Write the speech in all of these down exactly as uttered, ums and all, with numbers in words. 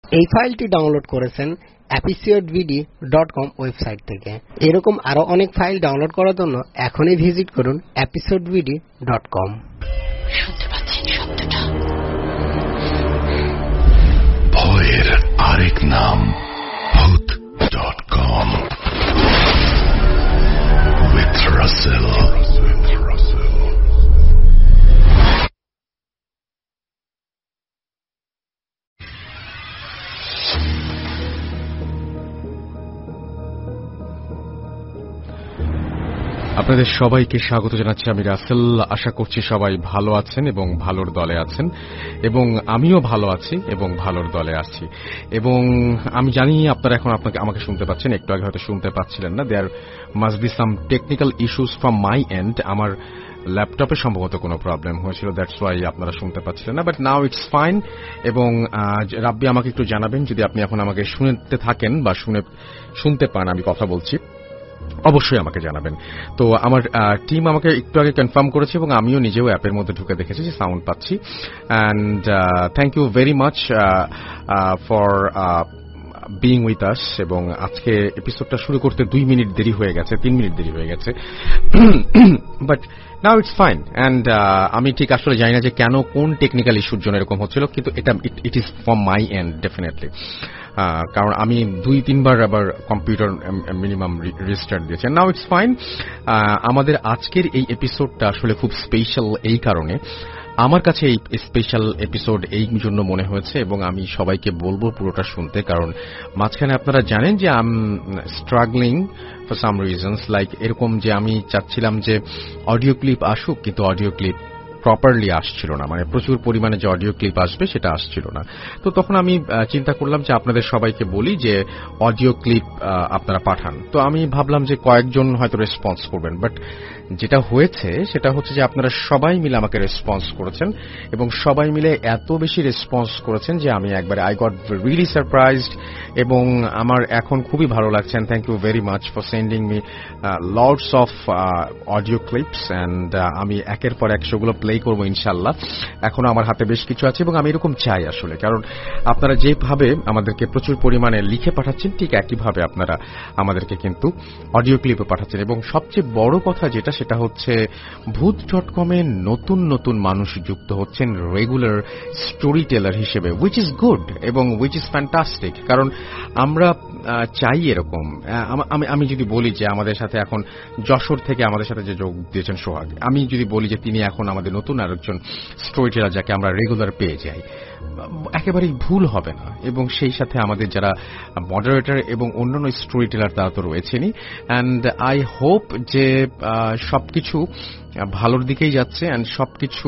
এই ফাইলটি ডাউনলোড করেছেন episodevd ডট কম ওয়েবসাইট থেকে। এরকম আরো অনেক ফাইল ডাউনলোড করার জন্য এখনই ভিজিট করুন episodevd ডট কম। শুনতে পাচ্ছেন শব্দটা? ভয়ের আরেক নাম Bhoot dot com with Rasel. আপনাদের সবাইকে স্বাগত জানাচ্ছি, আমি রাসেল। আশা করছি সবাই ভালো আছেন এবং ভালোর দলে আছেন, এবং আমিও ভালো আছি এবং ভালোর দলে আছি। এবং আমি জানি আপনারা এখন আপনাকে আমাকে শুনতে পাচ্ছেন, একটু আগে হয়তো শুনতে পাচ্ছিলেন না। There must be some technical issues from my end. আমার ল্যাপটপে সম্ভবত কোনো প্রবলেম হয়েছিল, দ্যাটস ওয়াই আপনারা শুনতে পাচ্ছিলেন না, বাট নাও ইটস ফাইন। এবং রাব্বি আমাকে একটু জানাবেন যদি আপনি এখন আমাকে শুনতে থাকেন বা শুনে শুনতে পান আমি কথা বলছি, অবশ্যই আমাকে জানাবেন। তো আমার টিম আমাকে একটু আগে কনফার্ম করেছে এবং আমিও নিজেও অ্যাপের মধ্যে ঢুকে দেখেছি যে সাউন্ড পাচ্ছি। And thank you very much for being with us. এবং আজকে এপিসোডটা শুরু করতে দুই মিনিট দেরি হয়ে গেছে, তিন মিনিট দেরি হয়ে গেছে, but now it's fine. And আমি ঠিক আসলে জানি না যে কেন, কোন টেকনিক্যাল ইস্যুর জন্য এরকম হচ্ছিল, কিন্তু এটা it is from my end definitely. কারণ আমি দুই তিনবার আবার কম্পিউটার মিনিমাম রিস্টার্ট দিয়েছি। Now it's fine. আমাদের আজকের এই এপিসোডটা আসলে খুব স্পেশাল এই কারণে, আমার কাছে এই স্পেশাল এপিসোড এই জন্য মনে হয়েছে, এবং আমি সবাইকে বলবো পুরোটা শুনতে, কারণ মাঝখানে আপনারা জানেন যে I am struggling for some reasons, like এরকম যে আমি চাচ্ছিলাম যে অডিও ক্লিপ আসুক, কিন্তু অডিও ক্লিপ প্রপারলি আসছিল না, মানে প্রচুর পরিমাণে যে অডিও ক্লিপ আসবে সেটা আসছিল না। তো তখন আমি চিন্তা করলাম যে আপনাদের সবাইকে বলি যে অডিও ক্লিপ আপনারা পাঠান। তো আমি ভাবলাম যে কয়েকজন হয়তো রেসপন্স করবেন, বাট যেটা হয়েছে সেটা হচ্ছে যে আপনারা সবাই মিলে আমাকে রেসপন্স করেছেন, এবং সবাই মিলে এত বেশি রেসপন্স করেছেন যে আমি একবারে আই গট রিয়েলি সারপ্রাইজড, এবং আমার এখন খুবই ভালো লাগছে। And thank you very much for sending me lots of audio clips. And আমি একের পর এক সেগুলো প্লে করবো ইনশাল্লাহ। এখনো আমার হাতে বেশ কিছু আছে, এবং আমি এরকম চাই আসলে, কারণ আপনারা যেভাবে আমাদেরকে প্রচুর পরিমাণে লিখে পাঠাচ্ছেন, ঠিক একইভাবে আপনারা আমাদেরকে কিন্তু অডিও ক্লিপও পাঠাচ্ছেন। এবং সবচেয়ে বড় কথা যেটা, সেটা হচ্ছে ভূত ডট কমে নতুন নতুন মানুষ যুক্ত হচ্ছেন রেগুলার স্টোরি টেলার হিসেবে, উইচ ইজ গুড এবং উইচ ইজ ফ্যান্টাস্টিক। কারণ আমরা চাই এরকম। আমি আমি যদি বলি যে আমাদের সাথে এখন যশোর থেকে আমাদের সাথে যে যোগ দিয়েছেন সোহাগ, আমি যদি বলি যে তিনি এখন আমাদের নতুন আরেকজন স্টোরি টেলার যাকে আমরা রেগুলার পেয়ে যাই, একেবারেই ভুল হবে না। এবং সেই সাথে আমাদের যারা মডারেটর এবং অন্যান্য স্টোরি টেলার তারা তো রয়েছেনই। অ্যান্ড আই হোপ যে সবকিছু ভালোর দিকেই যাচ্ছে, অ্যান্ড সবকিছু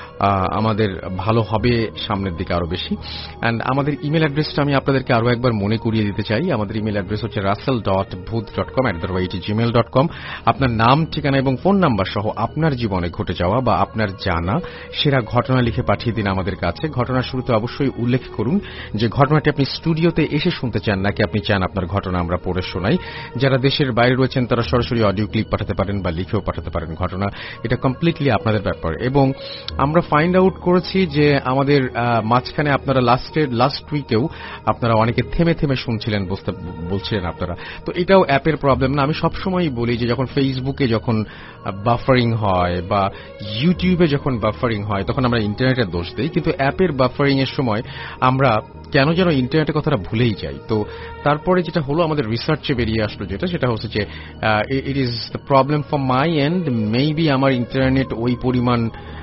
আমাদের ভালো হবে সামনের দিকে আরো বেশি। অ্যান্ড আমাদের ইমেল অ্যাড্রেসটা আমি আপনাদেরকে আরো একবার মনে করিয়ে দিতে চাই। আমাদের ইমেল অ্যাড্রেস হচ্ছে রাসেল ডট ভূত dot com at the rate Gmail dot com. আপনার নাম, ঠিকানা এবং ফোন নাম্বার সহ আপনার জীবনে ঘটে যাওয়া বা আপনার জানা সেরা ঘটনা লিখে পাঠিয়ে দিন আমাদের কাছে। ঘটনার শুরুতে অবশ্যই উল্লেখ করুন যে ঘটনাটি আপনি স্টুডিওতে এসে শুনতে চান, নাকি আপনি চান আপনার ঘটনা আমরা পড়ে শোনাই। যারা দেশের বাইরে রয়েছেন তারা সরাসরি অডিও ক্লিপ পাঠাতে পারেন বা লিখেও পাঠাতে পারেন ঘটনা, এটা কমপ্লিটলি আপনাদের ব্যাপার। এবং আমরা ফাইন্ড আউট করেছি যে আমাদের মাঝখানে আপনারা লাস্টের লাস্ট উইকেও আপনারা অনেকে থেমে থেমে শুনছিলেন, বুঝতে বলছিলেন আপনারা। তো এটাও অ্যাপের প্রবলেম না। আমি সবসময়ই বলি যে যখন ফেসবুকে যখন বাফারিং হয় বা ইউটিউবে যখন বাফারিং হয় তখন আমরা ইন্টারনেটের দোষ দিই, কিন্তু অ্যাপের বাফারিং এর সময় আমরা কেন যেন ইন্টারনেটের কথাটা ভুলেই যাই। তো তারপরে যেটা হলো, আমাদের রিসার্চে বেরিয়ে আসলো যেটা, সেটা হচ্ছে যে it is the problem for my end. Maybe আমার ইন্টারনেট ওই পরিমাণ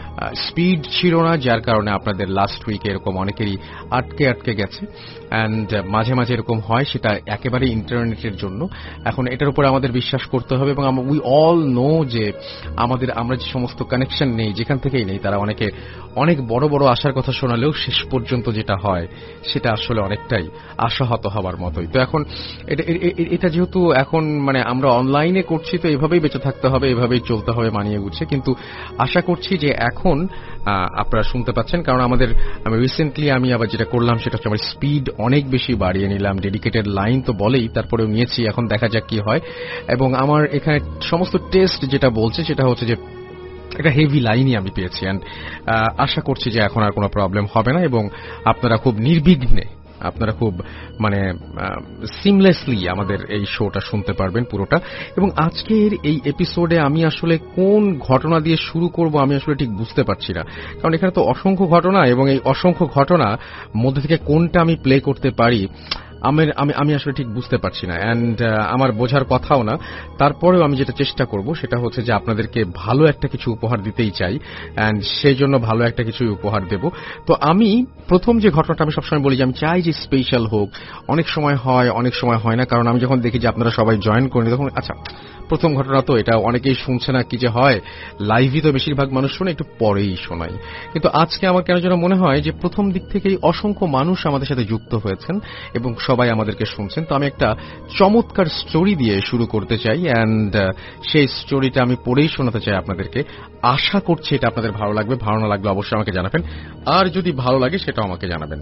স্পিড ছিল না, যার কারণে আপনাদের লাস্ট উইকে এরকম অনেকেরই আটকে আটকে গেছে। অ্যান্ড মাঝে মাঝে এরকম হয়, সেটা একেবারে ইন্টারনেটের জন্য। এখন এটার উপরে আমাদের বিশ্বাস করতে হবে, এবং উই অল নো যে আমাদের আমরা যে সমস্ত কানেকশন নেই, যেখান থেকেই নেই, তারা অনেকে অনেক বড় বড় আশার কথা শোনালেও শেষ পর্যন্ত যেটা হয় সেটা আসলে অনেকটাই আশাহত হবার মতোই। তো এখন এটা যেহেতু এখন মানে আমরা অনলাইনে করছি, তো এভাবেই বেঁচে থাকতে হবে, এভাবেই চলতে হবে মানিয়ে গুছে। কিন্তু আশা করছি যে এখন আপনারা শুনতে পাচ্ছেন, কারণ আমাদের আমি রিসেন্টলি আমি আবার যেটা করলাম সেটা হচ্ছে আমার স্পিড অনেক বেশি বাড়িয়ে নিলাম। ডেডিকেটেড লাইন তো বলেই, তারপরেও নিয়েছি, এখন দেখা যাক কি হয়। এবং আমার এখানে সমস্ত টেস্ট যেটা বলছে সেটা হচ্ছে যে একটা হেভি লাইনই আমি পেয়েছি। অ্যান্ড আশা করছি যে এখন আর কোনো প্রবলেম হবে না, এবং আপনারা খুব নির্বিঘ্নে আপনারা খুব মানে সিমলেসলি আমাদের এই শোটা শুনতে পারবেন পুরোটা। এবং আজকের এই এপিসোডে আমি আসলে কোন ঘটনা দিয়ে শুরু করব আমি আসলে ঠিক বুঝতে পারছি না, কারণ এখানে তো অসংখ্য ঘটনা, এবং এই অসংখ্য ঘটনা মধ্যে থেকে কোনটা আমি প্লে করতে পারি আমার আমি আমি আসলে ঠিক বুঝতে পারছি না, অ্যান্ড আমার বোঝার কথাও না। তারপরেও আমি যেটা চেষ্টা করব সেটা হচ্ছে যে আপনাদেরকে ভালো একটা কিছু উপহার দিতেই চাই, অ্যান্ড সেই জন্য ভালো একটা কিছু উপহার দেব। তো আমি প্রথম যে ঘটনাটা আমি সবসময় বলি যে আমি চাই যে স্পেশাল হোক, অনেক সময় হয় অনেক সময় হয় না, কারণ আমি যখন দেখি যে আপনারা সবাই জয়েন করেন তখন আচ্ছা প্রথম ঘটনা তো এটা অনেকেই শুনছে না, কি যে হয় লাইভই তো বেশিরভাগ মানুষ শোনে, একটু পরেই শোনাই। কিন্তু আজকে আমার কেন যেন মনে হয় যে প্রথম দিক থেকেই অসংখ্য মানুষ আমাদের সাথে যুক্ত হয়েছেন এবং সবাই আমাদেরকে শুনছেন। তো আমি একটা চমৎকার স্টোরি দিয়ে শুরু করতে চাই, অ্যান্ড সেই স্টোরিটা আমি পড়েই শোনাতে চাই আপনাদেরকে। আশা করছি এটা আপনাদের ভালো লাগবে, ভালো না লাগলে অবশ্যই আমাকে জানাবেন, আর যদি ভালো লাগে সেটাও আমাকে জানাবেন।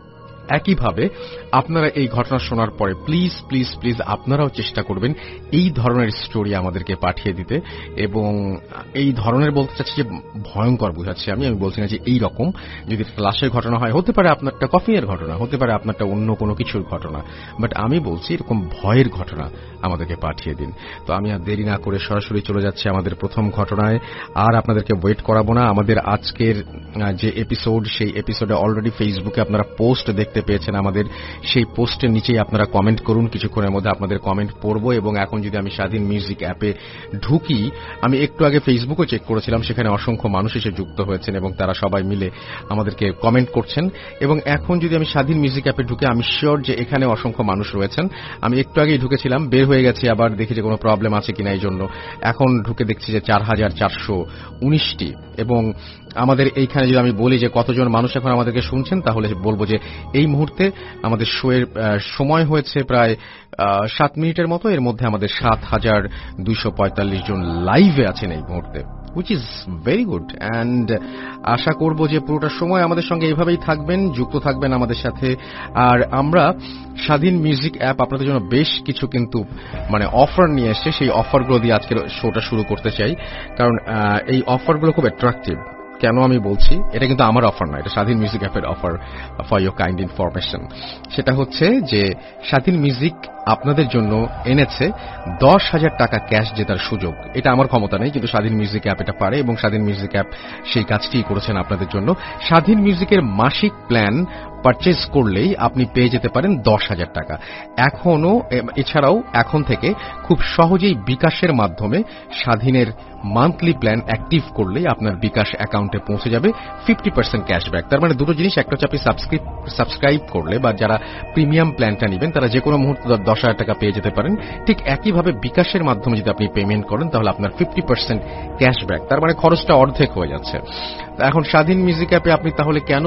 একইভাবে আপনারা এই ঘটনা শোনার পরে প্লিজ প্লিজ প্লিজ আপনারাও চেষ্টা করবেন এই ধরনের স্টোরি আমাদেরকে পাঠিয়ে দিতে। এবং এই ধরনের বলতে চাচ্ছি যে ভয়ঙ্কর বোঝাচ্ছি আমি আমি বলছি না যে এই রকম, যদি লাশের ঘটনা হয় হতে পারে, আপনারটা কফিনের ঘটনা হতে পারে, আপনারটা অন্য কোনো কিছুর ঘটনা, বাট আমি বলছি এরকম ভয়ের ঘটনা আমাদেরকে পাঠিয়ে দিন। তো আমি আর দেরি না করে সরাসরি চলে যাচ্ছি আমাদের প্রথম ঘটনায়, আর আপনাদেরকে ওয়েট করাবো না। আমাদের আজকের যে এপিসোড সেই এপিসোডে অলরেডি ফেসবুকে আপনারা পোস্ট দেখতে পেয়েছেন আমাদের, সেই পোস্টের নিচেই আপনারা কমেন্ট করুন, কিছুক্ষণের মধ্যে আপনাদের কমেন্ট পড়বো। এবং এখন যদি আমি স্বাধীন মিউজিক অ্যাপে ঢুকি, আমি একটু আগে ফেসবুকও চেক করেছিলাম, সেখানে অসংখ্য মানুষ এসে যুক্ত হয়েছেন এবং তারা সবাই মিলে আমাদেরকে কমেন্ট করছেন। এবং এখন যদি আমি স্বাধীন মিউজিক অ্যাপে ঢুকে, আমি শিওর যে এখানে অসংখ্য মানুষ রয়েছেন। আমি একটু আগেই ঢুকেছিলাম, বের হয়ে গেছি, আবার দেখি যে কোনো প্রবলেম আছে কিনা, এই জন্য এখন ঢুকে দেখছি যে চার হাজার চারশো উনিশটি। এবং আমাদের এইখানে যদি আমি বলি যে কতজন মানুষ এখন আমাদেরকে শুনছেন, তাহলে বলবো যে এই মুহূর্তে আমাদের শোয়ের সময় হয়েছে প্রায় সাত মিনিটের মতো। এর মধ্যে আমাদের সাত হাজার দুইশো পঁয়তাল্লিশ জন লাইভে আছেন এই মুহূর্তে, which is very good, and আশা করব যে পুরোটা সময় আমাদের সঙ্গে এইভাবেই থাকবেন, যুক্ত থাকবেন আমাদের সাথে। আর আমরা স্বাধীন মিউজিক অ্যাপ আপনাদের জন্য বেশ কিছু কিন্তু মানে অফার নিয়ে এসছে, সেই অফারগুলো দিয়ে আজকের শোটা শুরু করতে চাই, কারণ এই অফারগুলো খুব অ্যাট্রাকটিভ। কেন আমি বলছি, এটা কিন্তু আমার অফার না, এটা স্বাধীন মিউজিক অ্যাপের offer for your kind information. সেটা হচ্ছে যে স্বাধীন মিউজিক আপনাদের জন্য এনেছে দশ হাজার টাকা ক্যাশ জেতার সুযোগ। এটা আমার ক্ষমতা নেই, কিন্তু স্বাধীন মিউজিক অ্যাপ এটা পারে, এবং স্বাধীন মিউজিক অ্যাপ সেই কাজটিই করেছেন আপনাদের জন্য। স্বাধীন মিউজিকের মাসিক প্ল্যান পারচেজ করলেই আপনি পেয়ে যেতে পারেন দশ হাজার টাকা। এখনো এছাড়াও এখন থেকে খুব সহজেই বিকাশের মাধ্যমে স্বাধীনের মান্থলি প্ল্যান অ্যাক্টিভ করলেই আপনার বিকাশ অ্যাকাউন্টে পৌঁছে যাবে ফিফটি পার্সেন্ট ক্যাশব্যাক। তার মানে দুটো জিনিস, একটা হচ্ছে আপনি সাবস্ক্রাইব করলে বা যারা প্রিমিয়াম প্ল্যানটা নেবেন তারা যে কোনো মুহূর্তে দশ হাজার টাকা পেয়ে যেতে পারেন। ঠিক একইভাবে বিকাশের মাধ্যমে যদি আপনি পেমেন্ট করেন তাহলে আপনার ফিফটি পার্সেন্ট ক্যাশব্যাক, তার মানে খরচটা অর্ধেক হয়ে যাচ্ছে। এখন স্বাধীন মিউজিক অ্যাপে আপনি তাহলে কেন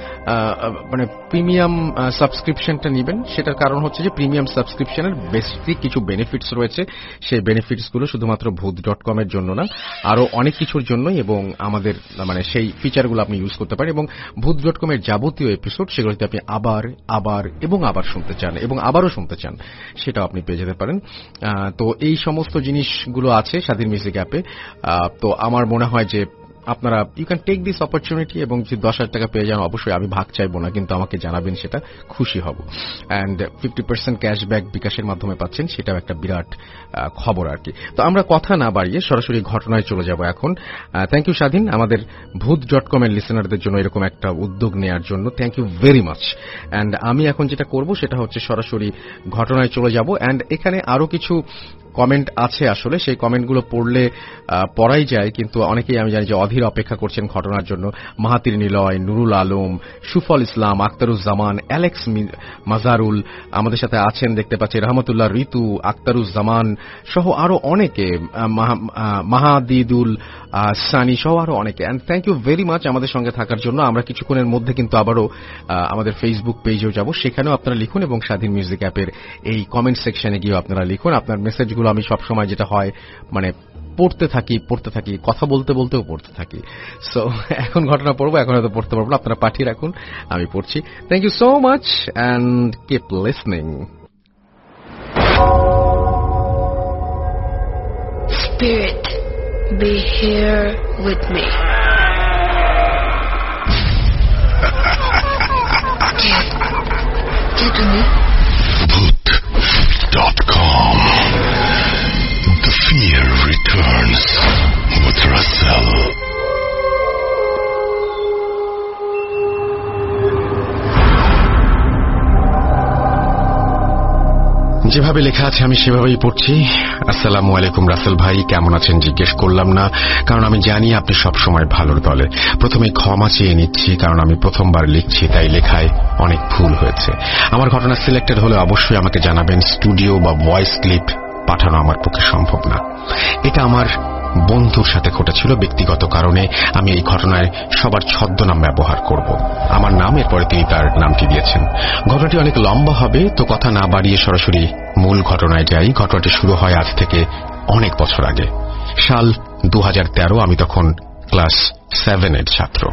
মানে প্রিমিয়াম সাবস্ক্রিপশনটা নেবেন, সেটার কারণ হচ্ছে যে প্রিমিয়াম সাবস্ক্রিপশনের বেসিক কিছু বেনিফিটস রয়েছে। সেই বেনিফিটসগুলো শুধুমাত্র ভূত ডট কম এর জন্য না, আরো অনেক কিছুর জন্যই, এবং আমাদের মানে সেই ফিচারগুলো আপনি ইউজ করতে পারেন। এবং ভূত ডট কম এর যাবতীয় এপিসোড সেগুলো যদি আপনি আবার আবার এবং আবার শুনতে চান এবং আবারও শুনতে চান, সেটাও আপনি পেয়ে যেতে পারেন। তো এই সমস্ত জিনিসগুলো আছে স্বাধীন মিউজিক অ্যাপে। তো আমার মনে হয় যে আপনারা you can take this opportunity, এবং যদি দশ হাজার টাকা পেয়ে যান অবশ্যই আমি ভাগ চাইবো না, কিন্তু আমাকে জানাবেন, সেটা খুশি হব। অ্যান্ড ফিফটি পার্সেন্ট ক্যাশব্যাক বিকাশের মাধ্যমে পাচ্ছেন, সেটাও একটা বিরাট খবর আর কি। তো আমরা কথা না বাড়িয়ে সরাসরি ঘটনায় চলে যাব এখন। থ্যাংক ইউ স্বাধীন আমাদের ভূত ডট কম এর লিসেনারদের জন্য এরকম একটা উদ্যোগ নেওয়ার জন্য, thank you very much. And আমি এখন যেটা করব সেটা হচ্ছে সরাসরি ঘটনায় চলে যাব। অ্যান্ড এখানে আরো কিছু কমেন্ট আছে, আসলে সেই কমেন্টগুলো পড়লে পড়াই যায়, কিন্তু অনেকেই আমি জানি যে অধীর অপেক্ষা করছেন ঘটনার জন্য। মাহাতির নিলয়, নুরুল আলম, সুফল ইসলাম, আখতারুজ্জামান, অ্যালেক্স মাজারুল আমাদের সাথে আছেন দেখতে পাচ্ছি, রহমতুল্লাহ ঋতু, আখতারুজ্জামান সহ আরো অনেকে, মাহাদিদুল সানি সহ আরো অনেকে। And thank you very much আমাদের সঙ্গে থাকার জন্য। আমরা কিছুক্ষণের মধ্যে কিন্তু আবারও আমাদের ফেসবুক পেজেও যাব, সেখানেও আপনারা লিখুন, এবং স্বাধীন মিউজিক অ্যাপের এই কমেন্ট সেকশনে গিয়েও আপনারা লিখুন আপনার মেসেজগুলো। আমি সবসময় যেটা হয় মানে পড়তে থাকি পড়তে থাকি কথা বলতে বলতেও পড়তে থাকি। সো এখন ঘটনা পড়বো, এখন হয়তো পড়তে পারবো না, আপনারা পাঠিয়ে রাখুন, আমি পড়ছি। Thank you so much and keep listening. Spirit, be here with me. Give connected to me. Bhoot dot com. The fear returns with Russell. যেভাবে লেখা আছে আমি সেভাবেই পড়ছি। আসসালামু আলাইকুম রাসেল ভাই, কেমন আছেন জিজ্ঞেস করলাম না, কারণ আমি জানি আপনি সব সময় ভালোর দলে। প্রথমে ক্ষমা চেয়ে নিচ্ছি, কারণ আমি প্রথমবার লিখছি, তাই লেখায় অনেক ভুল হয়েছে। আমার ঘটনা সিলেক্টেড হলে অবশ্যই আমাকে জানাবেন। স্টুডিও বা ভয়েস ক্লিপ পাঠানো আমার পক্ষে সম্ভব না। এটা আমার বন্ধুর সাথে ঘটেছিল, ব্যক্তিগত কারণে আমি এই ঘটনায় সবার ছদ্মনাম ব্যবহার করব। আমার নাম, এরপরে তিনি তার নামটি দিয়েছেন। ঘটনাটি অনেক লম্বা হবে, তো কথা না বাড়িয়ে সরাসরি মূল ঘটনায় যাই। ঘটনাটি শুরু হয় আজ থেকে অনেক বছর আগে, সাল দু হাজার তেরো। আমি তখন ক্লাস সেভেনের ছাত্র।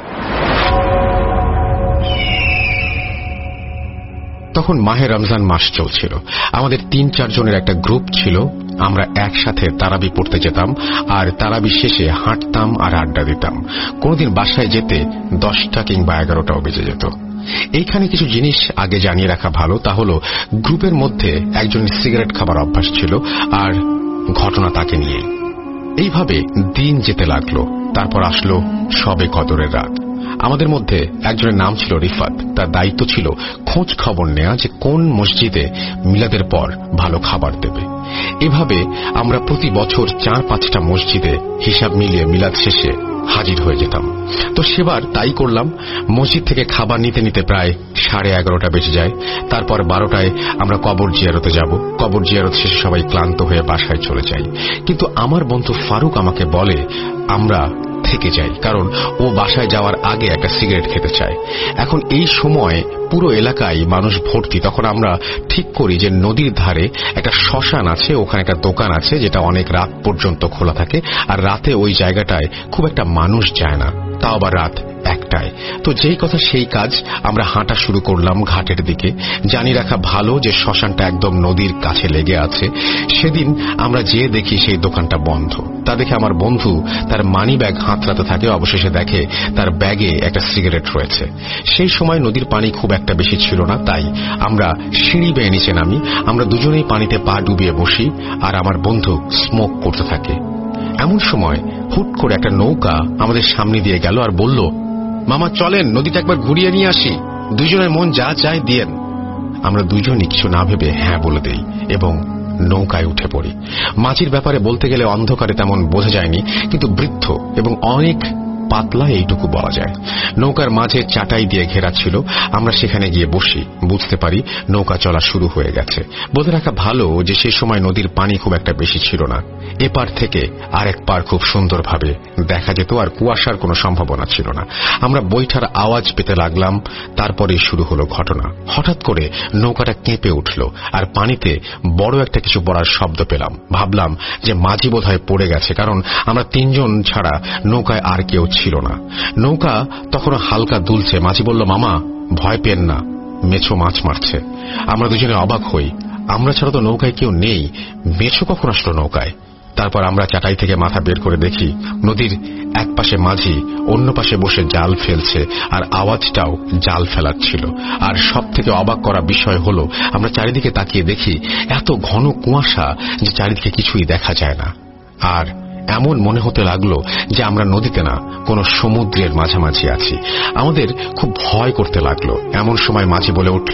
তখন মাহে রমজান মাস চলছিল। আমাদের তিন চার জনের একটা গ্রুপ ছিল। আমরা একসাথে তারাবি পড়তে যেতাম, আর তারাবি শেষে হাঁটতাম আর আড্ডা দিতাম। কোনদিন বাসায় যেতে দশটা কিংবা এগারোটাও বেজে যেত। এইখানে কিছু জিনিস আগে জানিয়ে রাখা ভালো, তা হল গ্রুপের মধ্যে একজনের সিগারেট খাবার অভ্যাস ছিল, আর ঘটনা তাকে নিয়ে। এইভাবে দিন যেতে লাগলো। তারপর আসলো শবে কদরের রাত। আমাদের মধ্যে একজনের নাম ছিল রিফাত। তার দায়িত্ব ছিল খোঁজ খবর নেওয়া যে কোন মসজিদে মিলাদের পর ভালো খাবার দেবে। এভাবে আমরা প্রতি বছর চার পাঁচটা মসজিদে হিসাব মিলিয়ে মিলাদ শেষে হাজির হয়ে যেতাম। তো সেবার তাই করলাম। মসজিদ থেকে খাবার নিতে নিতে প্রায় সাড়ে এগারোটা বেজে যায়। তারপর বারোটায় আমরা কবর জিয়ারতে যাব। কবর জিয়ারত শেষে সবাই ক্লান্ত হয়ে বাসায় চলে যাই। কিন্তু আমার বন্ধু ফারুক আমাকে বলে আমরা থেকে যাই, কারণ ও বাসায় যাওয়ার আগে একটা সিগারেট খেতে চায়। এখন এই সময় পুরো এলাকায় মানুষ ভর্তি। তখন আমরা ঠিক করি যে নদীর ধারে একটা শ্মশান আছে, ওখানে একটা দোকান আছে যেটা অনেক রাত পর্যন্ত খোলা থাকে, আর রাতে ওই জায়গাটায় খুব একটা মানুষ যায় না, তাও আবার রাত একটায়। তো যেই কথা সেই কাজ, আমরা হাঁটা শুরু করলাম ঘাটের দিকে। জানি রাখা ভালো যে শ্মশানটা একদম নদীর কাছে লেগে আছে। সেদিন আমরা যেয়ে দেখি সেই দোকানটা বন্ধ। তা দেখে আমার বন্ধু তার মানি ব্যাগ হাতড়াতে থাকে। অবশেষে দেখে তার ব্যাগে একটা সিগারেট রয়েছে। সেই সময় নদীর পানি খুব একটা বেশি ছিল না, তাই আমরা সিঁড়ি বেয়ে নিচে নামি। আমরা দুজনেই পানিতে পা ডুবিয়ে বসি, আর আমার বন্ধু স্মোক করতে থাকে। এমন সময় হুট করে একটা নৌকা আমাদের সামনে দিয়ে গেল আর বলল, মামা চলেন নদীটা একবার ঘুরিয়ে নিয়ে আসি, দুইজনের মন যা চায় দিয়েন। আমরা দুইজনই কিছু না ভেবে হ্যাঁ বলে দেই এবং নৌকায় উঠে পড়ি। মাঝির ব্যাপারে বলতে গেলে অন্ধকারে তেমন বোঝা যায়নি, কিন্তু বৃদ্ধ এবং অনেক পাতলা এইটুকু বলা যায়। নৌকার মাঝে চাটাই দিয়ে ঘেরা ছিল। আমরা সেখানে গিয়ে বসি। বুঝতে পারি নৌকা চলা শুরু হয়ে গেছে। বলে রাখা ভালো যে সেই সময় নদীর পানি খুব একটা বেশি ছিল না। এপার থেকে আরেক পার খুব সুন্দরভাবে দেখা যেত, আর কুয়াশার কোনো সম্ভাবনা ছিল না। আমরা বৈঠার আওয়াজ পেতে লাগলাম। তারপরে শুরু হলো ঘটনা। হঠাৎ করে নৌকাটা কেঁপে উঠল, আর পানিতে বড় একটা কিছু পড়ার শব্দ পেলাম। ভাবলাম যে মাঝি বোধহয় পড়ে গেছে, কারণ আমরা তিনজন ছাড়া নৌকায় আর কেউ ছিল না। নৌকা তখনও হালকা দুলছে। মাঝি বলল, মামা ভয় পেন না, মেছো মাছ মারছে। আমরা দুজনে অবাক হই। আমরা ছাড়া তো নৌকায় কেউ নেই, মেছো কখন আসলো নৌকায়? তারপর আমরা চাটাই থেকে মাথা বের করে দেখি নদীর এক পাশে মাঝি অন্য পাশে বসে জাল ফেলছে, আর আওয়াজটাও জাল ফেলার ছিল। আর সব থেকে অবাক করা বিষয় হলো আমরা চারিদিকে তাকিয়ে দেখি এত ঘন কুয়াশা যে চারিদিকে কিছুই দেখা যায় না। আর এমন মনে হতে লাগলো যে আমরা নদীতে না, কোনো সমুদ্রের মাঝামাঝি আছি। আমাদের খুব ভয় করতে লাগলো। এমন সময় মাঝি বলে উঠল,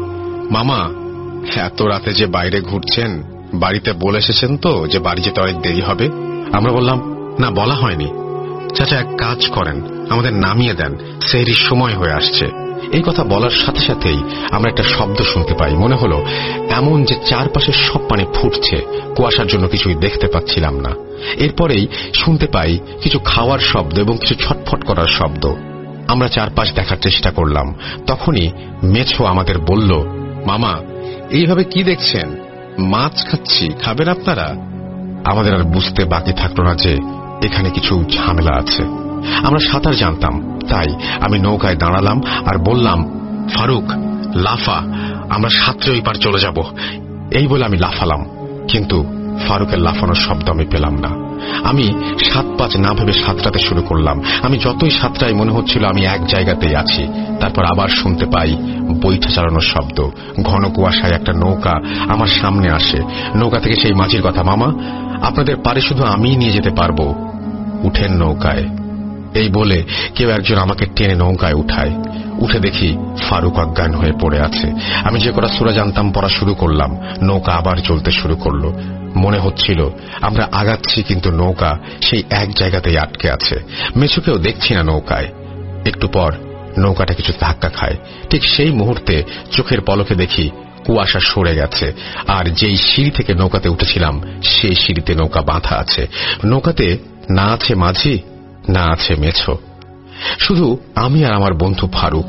মামা এত রাতে যে বাইরে ঘুরছেন, বাড়িতে বলে এসেছেন তো যে বাড়ি যেতে অনেক দেরি হবে? আমরা বললাম, না বলা হয়নি। চাচা এক কাজ করেন, আমাদের নামিয়ে দেন, সেহরির সময় হয়ে আসছে। এই কথা বলার সাথে সাথেই আমরা একটা শব্দ শুনতে পাই। মনে হলো এমন যে চারপাশে সব পানি ফুটছে। কুয়াশার জন্য কিছুই দেখতে পাচ্ছিলাম না। এরপরেই শুনতে পাই কিছু খাওয়ার শব্দ এবং কিছু ছটফট করার শব্দ। আমরা চারপাশ দেখার চেষ্টা করলাম। তখনই মেছো আমাদের বলল, মামা এইভাবে কি দেখছেন? মাছ খাচ্ছি, খাবেন আপনারা? আমাদের আর বুঝতে বাকি থাকলো না যে এখানে কিছু ঝামেলা আছে। আমরা সাঁতার জানতাম, তাই আমি নৌকায় দাঁড়ালাম আর বললাম, ফারুক লাফা, আমরা সাঁতরে ওই পার চলে যাব। এই বলে আমি লাফালাম, কিন্তু ফারুকের লাফানোর শব্দ আমি পেলাম না। আমি সাত পাঁচ না ভেবে সাঁতরাতে শুরু করলাম। আমি যতই সাঁতরাই মনে হচ্ছিল আমি এক জায়গাতেই আছি। তারপর আবার শুনতে পাই বৈঠা চালানোর শব্দ। ঘন কুয়াশায় একটা নৌকা আমার সামনে আসে। নৌকা থেকে সেই মাঝির কথা, মামা আপনাদের পারে শুধু আমিই নিয়ে যেতে পারবো, উঠেন নৌকায়। এই বলে কেউ একজন আমাকে টেনে নৌকায় উঠায়। উঠে দেখি ফারুক অজ্ঞান হয়ে পড়ে আছে। আমি যে কটা সূরা জানতাম পড়া শুরু করলাম। নৌকা আবার চলতে শুরু করলো। মনে হচ্ছিল আমরা আগাচ্ছি, কিন্তু নৌকা সেই এক জায়গাতেই আটকে আছে। মেছুকেও দেখছি না নৌকায়। একটু পর নৌকাটা কিছু ধাক্কা খায়। ঠিক সেই মুহূর্তে চোখের পলকে দেখি কুয়াশা সরে গেছে, আর যেই সিঁড়ি থেকে নৌকাতে উঠেছিলাম সেই সিঁড়িতে নৌকা বাঁধা আছে। নৌকাতে না আছে মাঝি, না আছে মেছো, শুধু আমি আর আমার বন্ধু ফারুক।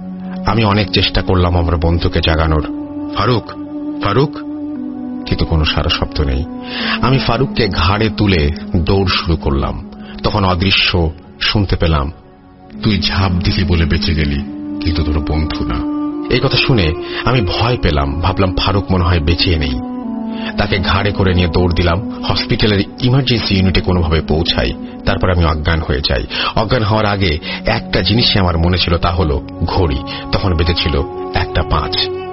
আমি অনেক চেষ্টা করলাম আমার বন্ধুকে জাগানোর, ফারুক ফারুক, কিন্তু কোনো সারা শব্দ নেই। আমি ফারুককে ঘাড়ে তুলে দৌড় শুরু করলাম। তখন অদৃশ্য শুনতে পেলাম, তুই ঝাঁপ দিলি বলে বেঁচে গেলি, কিন্তু তোর বন্ধু না। এই কথা শুনে আমি ভয় পেলাম। ভাবলাম ফারুক মনে হয় বেঁচে নেই। তাকে ঘাড়ে করে নিয়ে দৌড় দিলাম। হসপিটালের ইমার্জেন্সি ইউনিটে কোনোভাবে পৌঁছাই। তারপর আমি অজ্ঞান হয়ে যাই। অজ্ঞান হওয়ার আগে একটা জিনিসই আমার মনে ছিল, তা হলো ঘড়ি। তখন বেজেছিল একটা পাঁচ।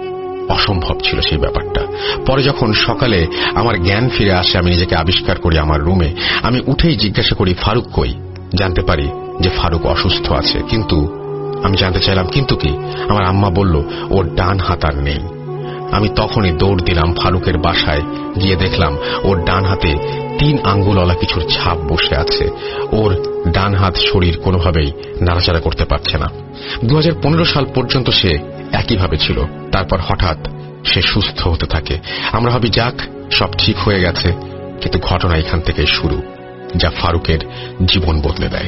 অসম্ভব ছিল সেই ব্যাপারটা। পরে যখন সকালে আমার জ্ঞান ফিরে আসে, আমি নিজেকে আবিষ্কার করি আমার রুমে। আমি উঠেই জিজ্ঞাসা করি ফারুক কই। জানতে পারি যে ফারুক অসুস্থ আছে। কিন্তু আমি জানতে চাইলাম কিন্তু কি। আমার আম্মা বলল ওর ডান হাত আর নেই। আমি তখনই দৌড় দিলাম ফারুকের বাসায়। গিয়ে দেখলাম ওর ডান হাতে তিন আঙ্গুলওয়ালা কিছুর ছাপ বসে আছে। ওর ডান হাত শরীর কোনোভাবেই নাড়াচাড়া করতে পারছে না। দু হাজার পনেরো সাল পর্যন্ত সে একইভাবে ছিল। তারপর হঠাৎ সে সুস্থ হতে থাকে। আমরা ভাবি যাক সব ঠিক হয়ে গেছে, কিন্তু ঘটনা এখান থেকে শুরু, যা ফারুকের জীবন বদলে দেয়।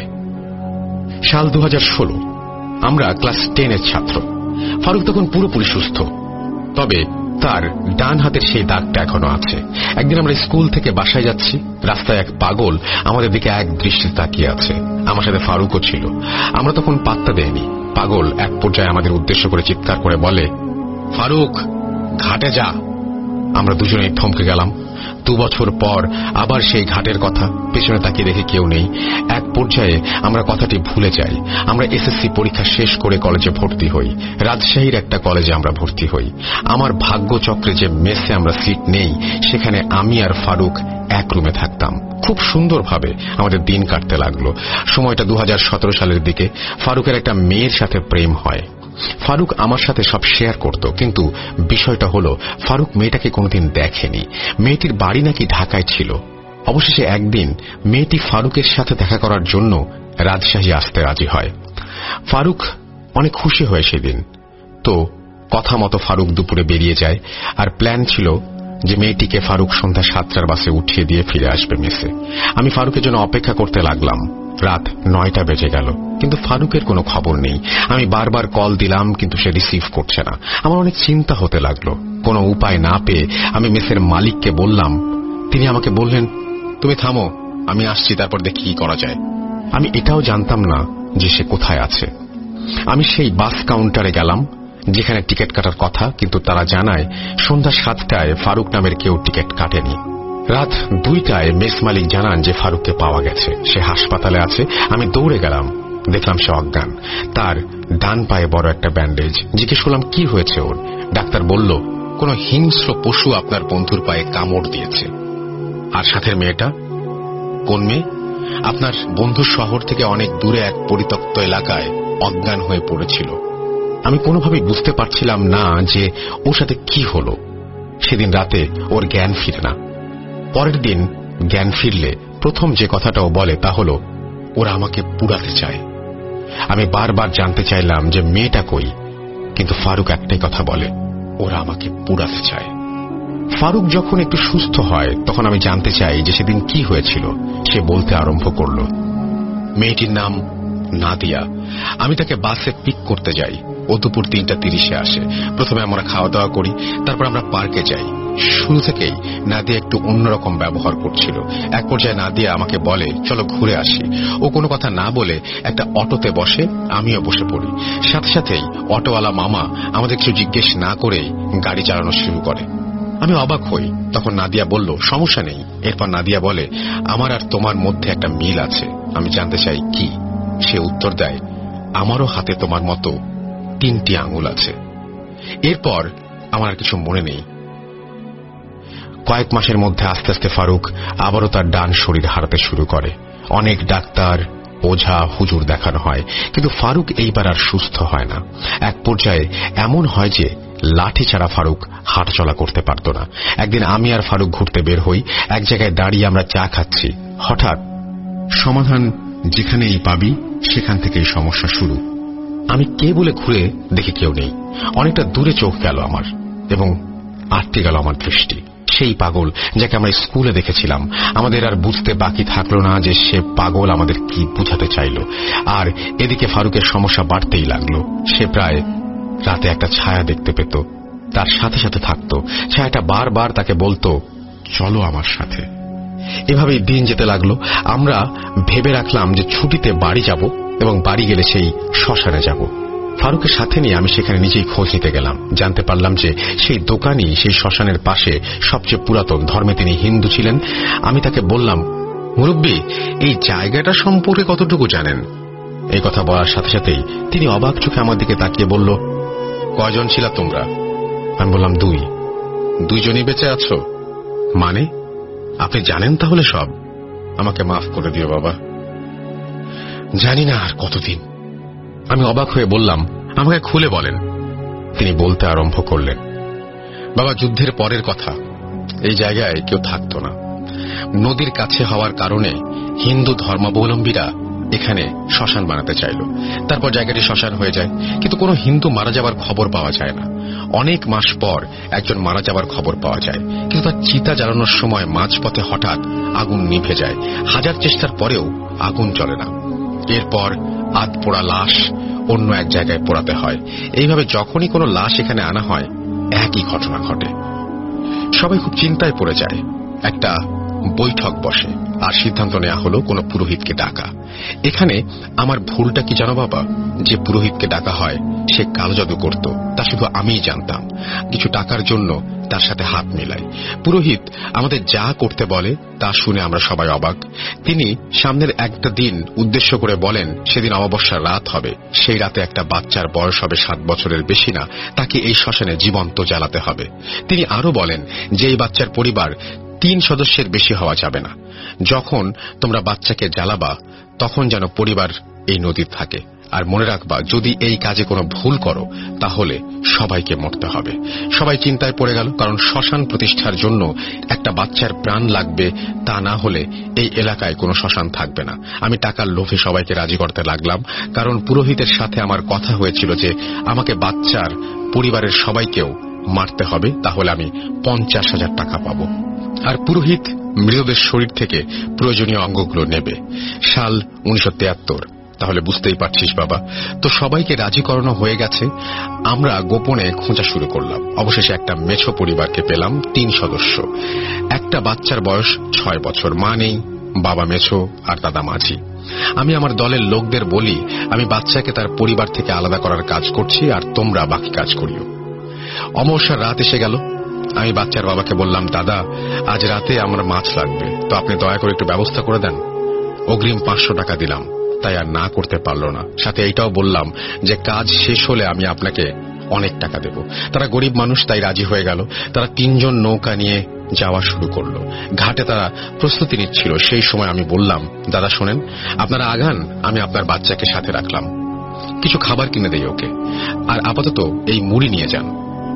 সাল দু হাজার ষোলো। আমরা ক্লাস টেনের ছাত্র। ফারুক তখন পুরোপুরি সুস্থ, তবে তার ডান হাতের সেই দাগটা এখনো আছে। একদিন আমরা স্কুল থেকে বাসায় যাচ্ছি। রাস্তায় এক পাগল আমাদের দিকে এক দৃষ্টিতে তাকিয়ে আছে। আমার সাথে ফারুকও ছিল। আমরা তখন পাত্তা দেইনি। পাগল এক পর্যায়ে আমাদের উদ্দেশ্য করে চিৎকার করে বলে, ফারুক ঘাটে যা। আমরা দুজনেই থমকে গেলাম। দু বছর পর আবার সেই ঘাটের কথা। পেছনে তাকিয়ে দেখে কেউ নেই। এক পর্যায়ে আমরা কথাটি ভুলে যাই। আমরা এসএসসি পরীক্ষা শেষ করে কলেজে ভর্তি হই। রাজশাহীর একটা কলেজে আমরা ভর্তি হই। আমার ভাগ্যচক্রে যে মেসে আমরা সিট নেই, সেখানে আমি আর ফারুক এক রুমে থাকতাম। খুব সুন্দরভাবে আমাদের দিন কাটতে লাগলো। সময়টা দু হাজার সতেরো সালের দিকে। ফারুকের একটা মেয়ের সাথে প্রেম হয়। ফারুক আমার সাথে সব শেয়ার করত, কিন্তু বিষয়টা হলো ফারুক মেয়েটাকে কোনোদিন দেখেনি। মেয়েটির বাড়ি নাকি ঢাকায় ছিল। অবশেষে একদিন মেয়েটি ফারুকের সাথে দেখা করার জন্য রাজশাহী আসতে রাজি হয়। ফারুক অনেক খুশি হয় সেদিন। তো কথা মতো ফারুক দুপুরে বেরিয়ে যায়। আর প্ল্যান ছিল যে মেয়েটিকে ফারুক সন্ধ্যা সাতটার বাসে উঠিয়ে দিয়ে ফিরে আসবে মেসে। আমি ফারুকের জন্য অপেক্ষা করতে লাগলাম। রাত নয়টা বেজে গেল, কিন্তু ফারুকের কোনো খবর নেই। আমি বারবার কল দিলাম, কিন্তু সে রিসিভ করছে না। আমার অনেক চিন্তা হতে লাগলো। কোনো উপায় না পেয়ে আমি মেসের মালিককে বললাম। তিনি আমাকে বললেন, তুমি থামো, আমি আসছি, তারপর দেখি কি করা যায়। আমি এটাও জানতাম না যে সে কোথায় আছে। আমি সেই বাস কাউন্টারে গেলাম যেখানে টিকিট কাটার কথা, কিন্তু তারা জানায় সন্ধ্যা সাতটায় ফারুক নামের কেউ টিকিট কাটেনি। রাত দুইটায় মেস মালিক জানান যে ফারুককে পাওয়া গেছে, সে হাসপাতালে আছে। আমি দৌড়ে গেলাম, দেখলাম সে অজ্ঞান। তার ডান পায়ে বড় একটা ব্যান্ডেজ। জিজ্ঞেস করলাম কি হয়েছে ওর। ডাক্তার বলল, কোন হিংস্র পশু আপনার বন্ধুর পায়ে কামড় দিয়েছে। আর সাথের মেয়েটা? কোন মেয়ে? আপনার বন্ধু শহর থেকে অনেক দূরে এক পরিত্যক্ত এলাকায় অজ্ঞান হয়ে পড়েছিল। আমি কোনোভাবেই বুঝতে পারছিলাম না যে ওর সাথে কি হলো। সেদিন রাতে ওর জ্ঞান ফিরে না। পরের দিন জ্ঞান ফিরলে প্রথম যে কথাটা ও বলে তা হলো, ওরা আমাকে পুড়াতে চায়। আমি বারবার জানতে চাইলাম যে মেয়েটা কই, কিন্তু ফারুক একটাই কথা বলে, ওরা আমাকে পুড়াতে চায়। ফারুক যখন একটু সুস্থ হয় তখন আমি জানতে চাই যে সেদিন কি হয়েছিল। সে বলতে আরম্ভ করল, মেয়েটির নাম নাদিয়া। আমি তাকে বাসে পিক করতে যাই। ও দুপুর তিনটা তিরিশে আসে। প্রথমে আমরা খাওয়া দাওয়া করি, তারপর আমরা পার্কে যাই। শুরু থেকেই নাদিয়া একটু অন্যরকম ব্যবহার করছিল। এক পর্যায়ে নাদিয়া আমাকে বলে, চলো ঘুরে আসি। ও কোনো কথা না বলে একটা অটোতে বসে, আমিও বসে পড়ি। সাথে সাথেই অটোওয়ালা মামা আমাদের কিছু জিজ্ঞেস না করেই গাড়ি চালানো শুরু করে। আমি অবাক হই। তখন নাদিয়া বলল, সমস্যা নেই। এরপর নাদিয়া বলে, আমার আর তোমার মধ্যে একটা মিল আছে। আমি জানতে চাই কি? সে উত্তর দেয়, আমারও হাতে তোমার মতো তিনটি আঙুল আছে। এরপর আমার আর কিছু মনে নেই। কয়েক মাসের মধ্যে আস্তে আস্তে ফারুক আবারও তার ডান শরীর হারাতে শুরু করে। অনেক ডাক্তার, ওঝা, হুজুর দেখানো হয়, কিন্তু ফারুক এইবার আর সুস্থ হয় না। এক পর্যায়ে এমন হয় যে লাঠি ছাড়া ফারুক হাঁটাচলা করতে পারত না। একদিন আমি আর ফারুক ঘুরতে বের হই। এক জায়গায় দাঁড়িয়ে আমরা চা খাচ্ছি। হঠাৎ সমাধান যেখানেই পাবি সেখান থেকেই সমস্যা শুরু। আমি কে বলে ঘুরে দেখি কেউ নেই। অনেকটা দূরে চোখ গেল আমার এবং আটকে গেল আমার দৃষ্টি। সেই পাগল যাকে আমরা স্কুলে দেখেছিলাম। আমাদের আর বুঝতে বাকি থাকলো না যে সে পাগল আমাদের কি বুঝাতে চাইল। আর এদিকে ফারুকের সমস্যা বাড়তেই লাগলো। সে প্রায় রাতে একটা ছায়া দেখতে পেত, তার সাথে সাথে থাকত। ছায়াটা বারবার তাকে বলতো, চলো আমার সাথে। এভাবেই দিন যেতে লাগলো। আমরা ভেবে রাখলাম যে ছুটিতে বাড়ি যাব এবং বাড়ি গেলে সেই শ্মশানে যাব। ফারুকের সাথে নিয়ে আমি সেখানে নিজেই খোঁজ নিতে গেলাম। জানতে পারলাম যে সেই দোকানই সেই শ্মশানের পাশে সবচেয়ে পুরাতন। ধর্মে তিনি হিন্দু ছিলেন। আমি তাকে বললাম, মুরব্বী, এই জায়গাটা সম্পর্কে কতটুকু জানেন? এই কথা বলার সাথে সাথেই তিনি অবাক চোখে আমার দিকে তাকিয়ে বলল, কয়জন ছিল তোমরা? আমি বললাম, দুই। দুইজনই বেঁচে আছো? মানে আপনি জানেন তাহলে সব? আমাকে মাফ করে দিও বাবা, জানি না আর কতদিন। আমি অবাক হয়ে বললাম, আমাকে খুলে বলেন। তিনি বলতে আরম্ভ করলেন, বাবা, যুদ্ধের পরের কথা। এই জায়গায় কেউ থাকত না। নদীর কাছে হওয়ার কারণে হিন্দু ধর্মাবলম্বীরা এখানে শ্মশান বানাতে চাইল। তারপর জায়গাটি শ্মশান হয়ে যায়, কিন্তু কোনো হিন্দু মারা যাবার খবর পাওয়া যায় না। অনেক মাস পর একজন মারা যাবার খবর পাওয়া যায়, কিন্তু তার চিতা জ্বালানোর সময় মাঝপথে হঠাৎ আগুন নিভে যায়। হাজার চেষ্টার পরেও আগুন জ্বলে না। এরপর আধ পোড়া লাশ অন্য এক জায়গায় পোড়াতে হয়। এইভাবে যখনই কোনো লাশ এখানে আনা হয়, একই ঘটনা ঘটে। সবাই খুব চিন্তায় পড়ে যায়। একটা বৈঠক বসে আর সিদ্ধান্ত নেওয়া হলো কোনো পুরোহিতকে ডাকা। এখানে আমার ভুলটা কি জানো বাবা? যে পুরোহিতকে ডাকা হয় সে কালো জাদু করত, তা শুধু আমিই জানতাম। কিছু টাকার জন্য তার সাথে হাত মিলাই। পুরোহিত আমাদের যা করতে বলে তা শুনে আমরা সবাই অবাক। তিনি সামনের একটা দিন উদ্দেশ্য করে বলেন, সেদিন অমাবস্যার রাত হবে। সেই রাতে একটা বাচ্চার বয়স হবে সাত বছরের বেশি না, তাকে এই শ্মশানে জীবন্ত জ্বালাতে হবে। তিনি আরো বলেন যে এই বাচ্চার পরিবার তিন সদস্যের বেশি হওয়া যাবে না। যখন তোমরা বাচ্চাকে জ্বালাবা তখন যেন পরিবার এই নদীর থাকে। আর মনে রাখবা, যদি এই কাজে কোনো ভুল করো তাহলে সবাইকে মরতে হবে। সবাই চিন্তায় পড়ে গেল, কারণ শ্মশান প্রতিষ্ঠার জন্য একটা বাচ্চার প্রাণ লাগবে। তা না হলে এই এলাকায় কোনো শ্মশান থাকবে না। আমি টাকার লোভে সবাইকে রাজি করতে লাগলাম, কারণ পুরোহিতের সাথে আমার কথা হয়েছিল যে আমাকে বাচ্চার পরিবারের সবাইকেও মারতে হবে, তাহলে আমি পঞ্চাশ হাজার টাকা পাবো। আর পুরোহিত মৃতদের শরীর থেকে প্রয়োজনীয় অঙ্গগুলো নেবে। সাল উনিশশো তিয়াত্তর। তাহলে বুঝতেই পারছিস বাবা। তো সবাইকে রাজি করানো হয়ে গেছে। আমরা গোপনে খোঁজা শুরু করলাম। অবশেষে একটা মেছো পরিবারকে পেলাম, তিন সদস্য। একটা বাচ্চার বয়স ছয় বছর। মা নেই, বাবা মেছো আর দাদা মাঝি। আমি আমার দলের লোকদের বলি, আমি বাচ্চাকে তার পরিবার থেকে আলাদা করার কাজ করছি, আর তোমরা বাকি কাজ করিও। অমাবস্যার রাত এসে গেল। আমি বাচ্চার বাবাকে বললাম, দাদা, আজ রাতে আমার মাছ লাগবে, তো আপনি দয়া করে একটু ব্যবস্থা করে দেন। অগ্রিম পাঁচশো টাকা দিলাম, তাই আর না করতে পারলো না। সাথে এইটাও বললাম যে কাজ শেষ হলে আমি আপনাকে অনেক টাকা দেব। তারা গরিব মানুষ, তাই রাজি হয়ে গেল। তারা তিনজন নৌকা নিয়ে যাওয়া শুরু করলো। ঘাটে তারা প্রস্তুতি নিচ্ছিল। সেই সময় আমি বললাম, দাদা শোনেন, আপনারা আগান, আমি আপনার বাচ্চাকে সাথে রাখলাম। কিছু খাবার কিনে দেই ওকে, আর আপাতত এই মুড়ি নিয়ে যান।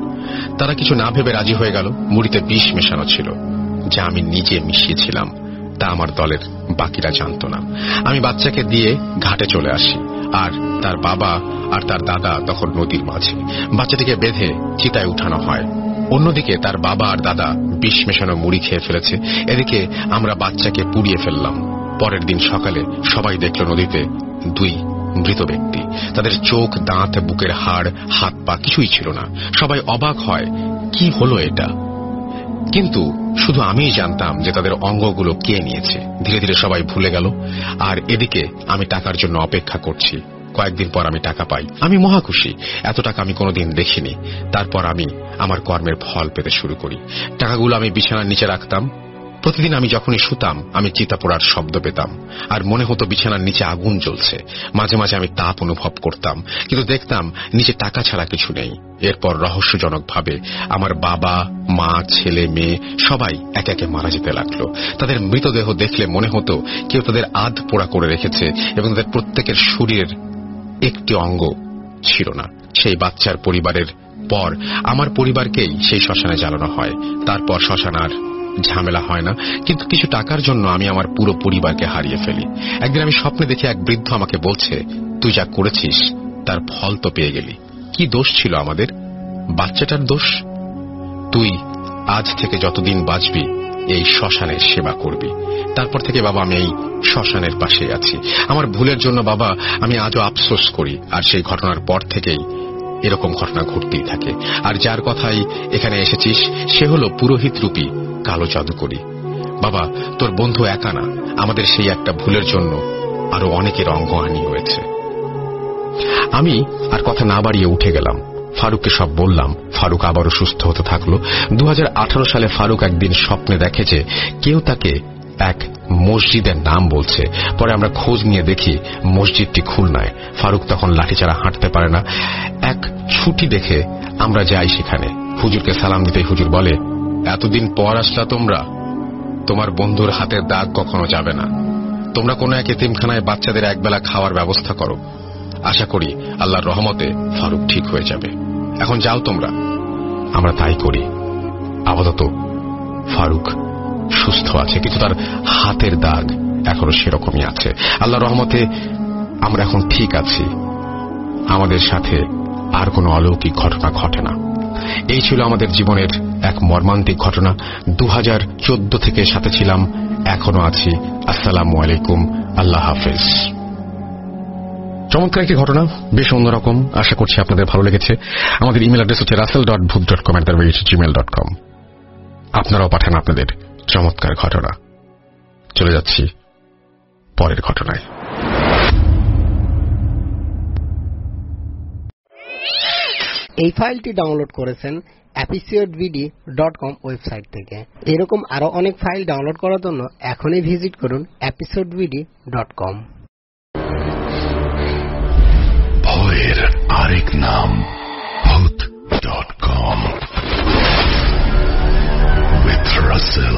তারা কিছু না ভেবে রাজি হয়ে গেল। মুড়িতে বিষ মেশানো ছিল, যা আমি নিজে মিশিয়েছিলাম, তা আমার দলের বাকিরা জানত না। আমি বাচ্চাকে দিয়ে ঘাটে চলে আসি, আর তার বাবা আর তার দাদা তখন নদীর মাঝে। বাচ্চাটিকে বেঁধে চিতায় উঠানো হয়। অন্যদিকে তার বাবা আর দাদা বিষ মেশানো মুড়ি খেয়ে ফেলেছে। এদিকে আমরা বাচ্চাকে পুড়িয়ে ফেললাম। পরের দিন সকালে সবাই দেখল নদীতে দুই মৃত ব্যক্তি। তাদের চোখ, দাঁত, বুকের হাড়, হাত পা কিছুই ছিল না। সবাই অবাক হয়, কি হলো এটা? কিন্তু শুধু আমিই জানতাম যে তাদের অঙ্গগুলো কে নিয়েছে। ধীরে ধীরে সবাই ভুলে গেল, আর এদিকে আমি টাকার জন্য অপেক্ষা করছি। কয়েকদিন পর আমি টাকা পাই। আমি মহা খুশি। এত টাকা আমি কোনোদিন দেখিনি। তারপর আমি আমার কর্মের ফল পেতে শুরু করি। টাকাগুলো আমি বিছানার নিচে রাখতাম। প্রতিদিন আমি যখনই শুতাম আমি চিতা পোড়ার শব্দ পেতাম, আর মনে হতো বিছানার নিচে আগুন জ্বলছে। মাঝে মাঝে আমি তাপ অনুভব করতাম, কিন্তু দেখতাম নিচে টাকা ছাড়া কিছু নেই। এরপর রহস্যজনকভাবে আমার বাবা, মা, ছেলে, মেয়ে সবাই একে একে মারা যেতে লাগলো। তাদের মৃতদেহ দেখলে মনে হতো কেউ তাদের আধ পোড়া করে রেখেছে এবং তাদের প্রত্যেকের শরীরের একটি অঙ্গ ছিল না। সেই বাচ্চার পরিবারের পর আমার পরিবারকেই সেই শ্মশানে জ্বালানো হয়। তারপর শ্মশান আর ঝামেলা হয় না, কিন্তু কিছু টাকার জন্য আমি আমার পুরো পরিবারকে হারিয়ে ফেলি। একদিন আমি স্বপ্নে দেখে এক বৃদ্ধ আমাকে বলছে, তুই যা করেছিস তার ফল তো পেয়ে গেলি। কি দোষ ছিল আমাদের? বাচ্চাটার দোষ। তুই আজ থেকে যতদিন বাঁচবি এই শ্মশানের সেবা করবি। তারপর থেকে বাবা আমি এই শ্মশানের পাশে আছি। আমার ভুলের জন্য বাবা আমি আজও আফসোস করি, আর সেই ঘটনার পর থেকেই এরকম ঘটনা ঘটতেই থাকে। আর যার কথাই এখানে এসেছিস সে হলো পুরোহিত রূপী কালো জাদুকরি। বাবা তোর বন্ধু একা না, আমাদের সেই একটা ভুলের জন্য আরো অনেকের অঙ্গহানি হয়েছে। আমি আর কথা না বাড়িয়ে উঠে গেলাম। ফারুককে সব বললাম। ফারুক আবারও সুস্থ হতে থাকলো। দু হাজার আঠারো সালে ফারুক একদিন স্বপ্নে দেখে যে কেউ তাকে এক মসজিদের নাম বলছে। পরে আমরা খোঁজ নিয়ে দেখি মসজিদটি খুলনায়। ফারুক তখন লাঠি ছাড়া হাঁটতে পারে না। এক ছুটি দেখে আমরা যাই সেখানে। হুজুরকে সালাম দিতে হুজুর বলে, এতদিন পর আসলা তোমরা, তোমার বন্ধুর হাতের দাগ কখনো যাবে না। তোমরা কোনো এক এতিমখানায় বাচ্চাদের একবেলা খাওয়ার ব্যবস্থা করো। আশা করি আল্লাহর রহমতে ফারুক ঠিক হয়ে যাবে। এখন যাও তোমরা। আমরা তাই করি। আপাতত ফারুক সুস্থ আছে, কিন্তু তার হাতের দাগ এখনো সেরকমই আছে। আল্লাহর রহমতে আমরা এখন ঠিক আছি। আমাদের সাথে আর কোনো অলৌকিক ঘটনা ঘটে না। এই ছিল আমাদের জীবনের এক মর্মান্তিক ঘটনা। দু হাজার চোদ্দ থেকে সাথে ছিলাম, এখনো আছি। আসসালামু আলাইকুম, আল্লাহ হাফেজ। চমৎকার একটি ঘটনা, বেশ অন্যরকম। আশা করছি আপনাদের ভালো লেগেছে। আমাদের ইমেল অ্যাড্রেস হচ্ছে রাসেল ডট ভূত dot com at the rate Gmail dot com. আপনারাও পাঠান আপনাদের চমৎকার ঘটনা। চলে যাচ্ছি পরের ঘটনায়। এই ফাইলটি ডাউনলোড করেছেন episode VD dot com website থেকে। এরকম আরো অনেক ফাইল ডাউনলোড করার জন্য এখনই ভিজিট করুন এপিসোড ভিডি ডট কম। ভয়ের আরেক নাম Bhoot dot com with Russell.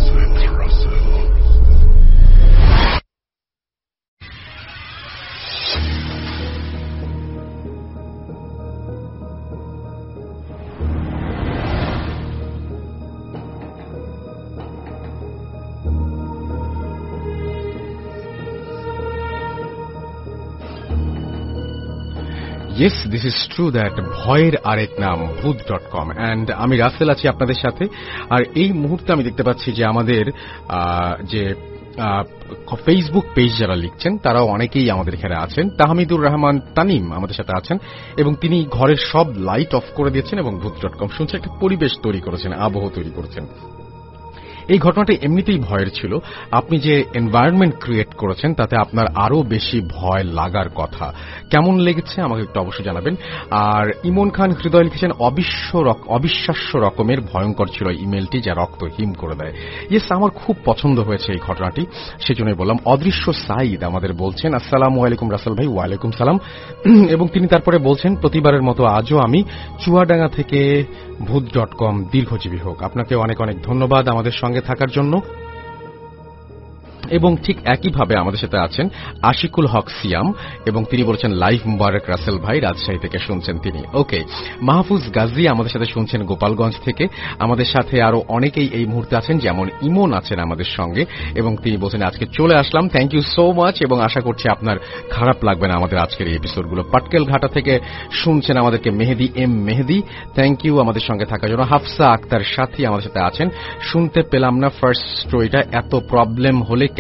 Yes, this is true that ভয়ের আরেক নাম ভূত ডট কম and আমি রাসেল আছি আপনাদের সাথে। আর এই মুহূর্তে আমি দেখতে পাচ্ছি যে আমাদের যে ফেসবুক পেজ যারা লিখছেন তারাও অনেকেই আমাদের এখানে আছেন। তাহমিদুর রহমান তানিম আমাদের সাথে আছেন এবং তিনি ঘরের সব লাইট অফ করে দিয়েছেন এবং ভূত ডট কম শুনছে একটা পরিবেশ তৈরি করেছেন, আবহ তৈরি করেছেন। এই ঘটনাটা এমনিতেই ভয়ের ছিল। আপনি যে এনভায়রনমেন্ট ক্রিয়েট করেছেন তাতে আপনার আরো বেশি ভয় লাগার কথা। কেমন লেগেছে আমাকে একটু অবশ্যই জানাবেন। আর ইমন খান হৃদয় লিখেছেন, অবিশ্বাস্য রকমের ভয়ঙ্কর ছিল ইমেলটি, যা রক্ত হিম করে দেয়। ইয়েস, আমার খুব পছন্দ হয়েছে এই ঘটনাটি, সেজন্যই বললাম। অদৃশ্য সাইদ আমাদের বলছেন, আসসালামু আলাইকুম রাসেল ভাই। ওয়ালাইকুম সালাম। এবং তিনি তারপরে বলছেন, প্রতিবারের মতো আজও আমি চুয়াডাঙ্গা থেকে ভূত ডট কম দীর্ঘজীবী হোক। আপনাকে অনেক অনেক ধন্যবাদ আমাদের সঙ্গে থাকার জন্য। এবং ঠিক একইভাবে আমাদের সাথে আছেন আশিকুল হক সিয়াম এবং তিনি বলছেন লাইভ মুবারক রাসেল ভাই, রাজশাহী থেকে শুনছেন তিনি। ওকে, মাহফুজ গাজী আমাদের সাথে শুনছেন গোপালগঞ্জ থেকে। আমাদের সাথে আরো অনেকেই এই মুহূর্তে আছেন, যেমন ইমন আছেন আমাদের সঙ্গে এবং তিনি বলছেন আজকে চলে আসলাম, থ্যাংক ইউ সো মাচ এবং আশা করছি আপনার খারাপ লাগবে না আমাদের আজকের এই এপিসোডগুলো। পাটকেল ঘাটা থেকে শুনছেন আমাদেরকে Mehedi M Mehedi, thank you আমাদের সঙ্গে থাকার জন্য। হাফসা আক্তার সাথী আমাদের সাথে আছেন, শুনতে পেলাম না ফার্স্ট স্টোরিটা, এত প্রবলেম হলে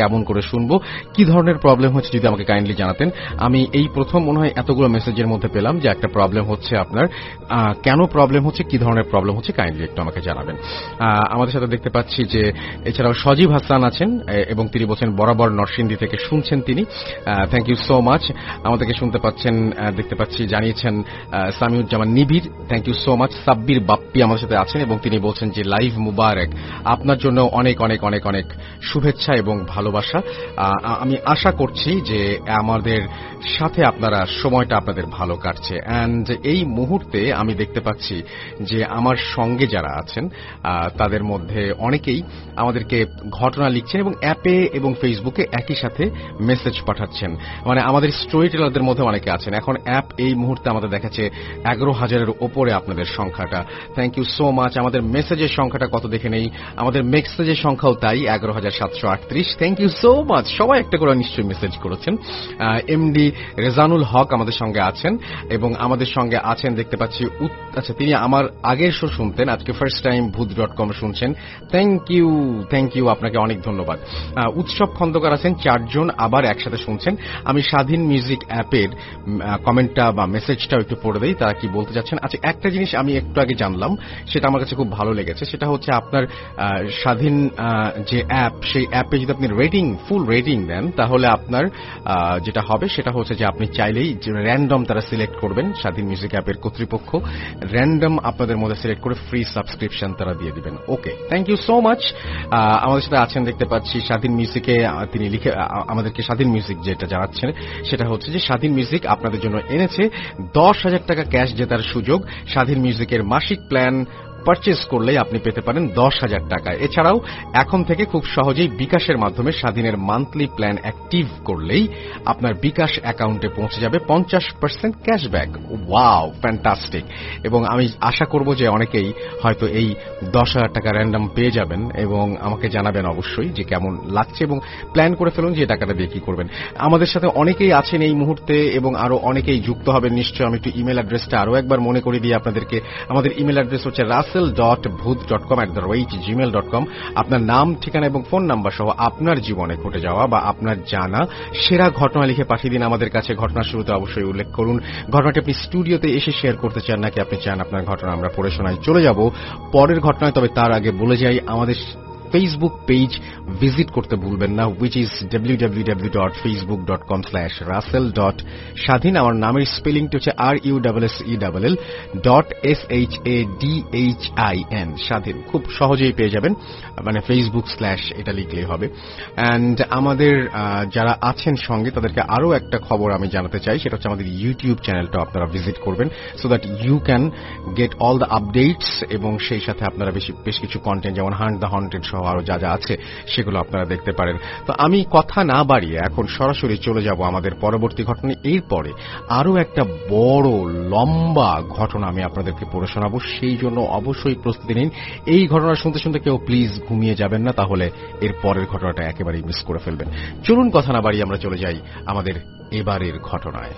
কেমন করে শুনবো, কি ধরনের প্রবলেম হচ্ছে যদি আমাকে কাইন্ডলি জানাতেন। আমি এই প্রথম মনে হয় এতগুলো মেসেজের মধ্যে পেলাম যে একটা প্রবলেম হচ্ছে আপনার, কেন প্রবলেম হচ্ছে, কি ধরনের প্রবলেম হচ্ছে কাইন্ডলি একটু আমাকে জানাবেন। আমাদের সাথে দেখতে পাচ্ছি যে এছাড়াও সজীব হাসান আছেন এবং তিনি বলছেন বরাবর নরসিংদী থেকে শুনছেন তিনি। Thank you so much. আমাদেরকে শুনতে পাচ্ছেন, দেখতে পাচ্ছি জানিয়েছেন Samiuzzaman Nibir, thank you so much. Sabbir Bappi আমাদের সাথে আছেন এবং তিনি বলছেন যে লাইভ মুবারক, আপনার জন্য অনেক অনেক অনেক অনেক শুভেচ্ছা এবং ভালোবাসা। আমি আশা করছি যে আমাদের সাথে আপনারা সময়টা আপনাদের ভালো কাটছে। অ্যান্ড এই মুহূর্তে আমি দেখতে পাচ্ছি যে আমার সঙ্গে যারা আছেন তাদের মধ্যে অনেকেই আমাদেরকে ঘটনা লিখছেন এবং অ্যাপে এবং ফেসবুকে একই সাথে মেসেজ পাঠাচ্ছেন। মানে আমাদের স্টোরি টেলারদের মধ্যে অনেকে আছেন। এখন অ্যাপ এই মুহূর্তে আমাদের দেখাচ্ছে এগারো হাজারের ওপরে আপনাদের সংখ্যাটা। Thank you so much. আমাদের মেসেজের সংখ্যাটা কত দেখে নেই, আমাদের মেসেজের সংখ্যাও তাই এগারো হাজার সাতশো আটত্রিশ। Thank you so much. সবাই একটা করে নিশ্চয়ই মেসেজ করেছেন। এমডি রেজানুল হক আমাদের সঙ্গে আছেন এবং আমাদের সঙ্গে আছেন দেখতে পাচ্ছি, আচ্ছা তিনি আমার আগের শো শুনতেন, আজকে first time Bhoot dot com শুনছেন। থ্যাংক ইউ থ্যাংক ইউ আপনাকে অনেক ধন্যবাদ। উৎসব খন্দকার আছেন, চারজন আবার একসাথে শুনছেন। আমি স্বাধীন মিউজিক অ্যাপের কমেন্টটা বা মেসেজটাও একটু পড়ে দেই, তারা কি বলতে যাচ্ছেন। আচ্ছা, একটা জিনিস আমি একটু আগে জানলাম, সেটা আমার কাছে খুব ভালো লেগেছে। সেটা হচ্ছে আপনার স্বাধীন যে অ্যাপ, সেই অ্যাপে যদি আপনি রেটিং ফুল রেটিং দেন তাহলে আপনার যেটা হবে সেটা হচ্ছে যে আপনি চাইলেই র্যান্ডম তারা সিলেক্ট করবেন, স্বাধীন মিউজিক অ্যাপের কর্তৃপক্ষ র্যান্ডম আপনাদের মধ্যে সিলেক্ট করে ফ্রি সাবস্ক্রিপশন তারা দিয়ে দিবেন। Okay, thank you so much. আমাদের সাথে আছেন দেখতে পাচ্ছি স্বাধীন মিউজিকে, তিনি লিখে আমাদেরকে স্বাধীন মিউজিক যেটা জানাচ্ছেন সেটা হচ্ছে যে স্বাধীন মিউজিক আপনাদের জন্য এনেছে দশ হাজার টাকা ক্যাশ জেতার সুযোগ। স্বাধীন মিউজিকের মাসিক প্ল্যান পারচেজ করলেই আপনি পেতে পারেন দশ হাজার টাকা। এছাড়াও এখন থেকে খুব সহজেই বিকাশের মাধ্যমে স্বাধীনের মান্থলি প্ল্যান অ্যাক্টিভ করলেই আপনার বিকাশ অ্যাকাউন্টে পৌঁছে যাবে পঞ্চাশ পার্সেন্ট ক্যাশব্যাক। Wow, fantastic. এবং আমি আশা করব যে অনেকেই হয়তো এই দশ হাজার টাকা র্যান্ডম পেয়ে যাবেন এবং আমাকে জানাবেন অবশ্যই যে কেমন লাগছে এবং প্ল্যান করে ফেলুন যে টাকাটা দিয়ে কি করবেন। আমাদের সাথে অনেকেই আছেন এই মুহূর্তে এবং আরো অনেকেই যুক্ত হবেন নিশ্চয়। আমি একটু ইমেল অ্যাড্রেসটা আরো একবার মনে করে দিই আপনাদেরকে। আমাদের ইমেল অ্যাড্রেস হচ্ছে রাসেল ডট ভূত dot com at the rate Gmail dot com. আপনার নাম, ঠিকানা এবং ফোন নাম্বার সহ আপনার জীবনে ঘটে যাওয়া বা আপনার জানা সেরা ঘটনা লিখে পাঠিয়ে দিন আমাদের কাছে। ঘটনার শুরুতে অবশ্যই উল্লেখ করুন ঘটনাটি আপনি স্টুডিওতে এসে শেয়ার করতে চান নাকি আপনি চান আপনার ঘটনা আমরা পড়ে শোনাই। চলে যাব পরের ঘটনায়, তবে তার আগে বলে যাই আমাদের ফেসবুক পেজ ভিজিট করতে ভুলবেন না, which is W W W dot Facebook dot com slash Russell dot Shadhin. আমার নামের স্পেলিংটি হচ্ছে R U double S E double L dot S H A D H I N, Shadhin. খুব সহজেই পেয়ে যাবেন, মানে ফেসবুক স্ল্যাশ এটা লিখলেই হবে। অ্যান্ড আমাদের যারা আছেন সঙ্গে তাদেরকে আরও একটা খবর আমি জানাতে চাই, সেটা হচ্ছে আমাদের ইউটিউব চ্যানেলটা আপনারা ভিজিট করবেন, so that you can get all the updates এবং সেই সাথে আপনারা বেশি বেশ কিছু কন্টেন্ট যেমন হান্ট দ্য হন্টেড সহ আরো যা যা আছে সেগুলো আপনারা দেখতে পারেন। তো আমি কথা না বাড়িয়ে এখন সরাসরি চলে যাব আমাদের পরবর্তী ঘটনা। এরপরে আরো একটা বড় লম্বা ঘটনা আমি আপনাদেরকে পড়ে শোনাবো, সেই জন্য অবশ্যই প্রস্তুতি নিন। এই ঘটনা শুনতে শুনতে কেউ প্লিজ ঘুমিয়ে যাবেন না, তাহলে এর পরের ঘটনাটা একেবারেই মিস করে ফেলবেন। চলুন কথা না বাড়িয়ে আমরা চলে যাই আমাদের এবারের ঘটনায়।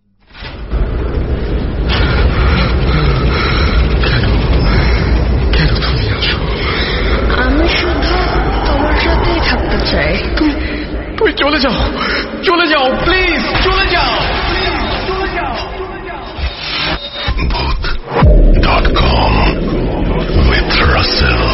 আমি শুধু তোমার সাথেই থাকতে চাই। তুই তুই চলে যাও, চলে যাও, প্লিজ চলে যাও। Bhoot dot com with Russell।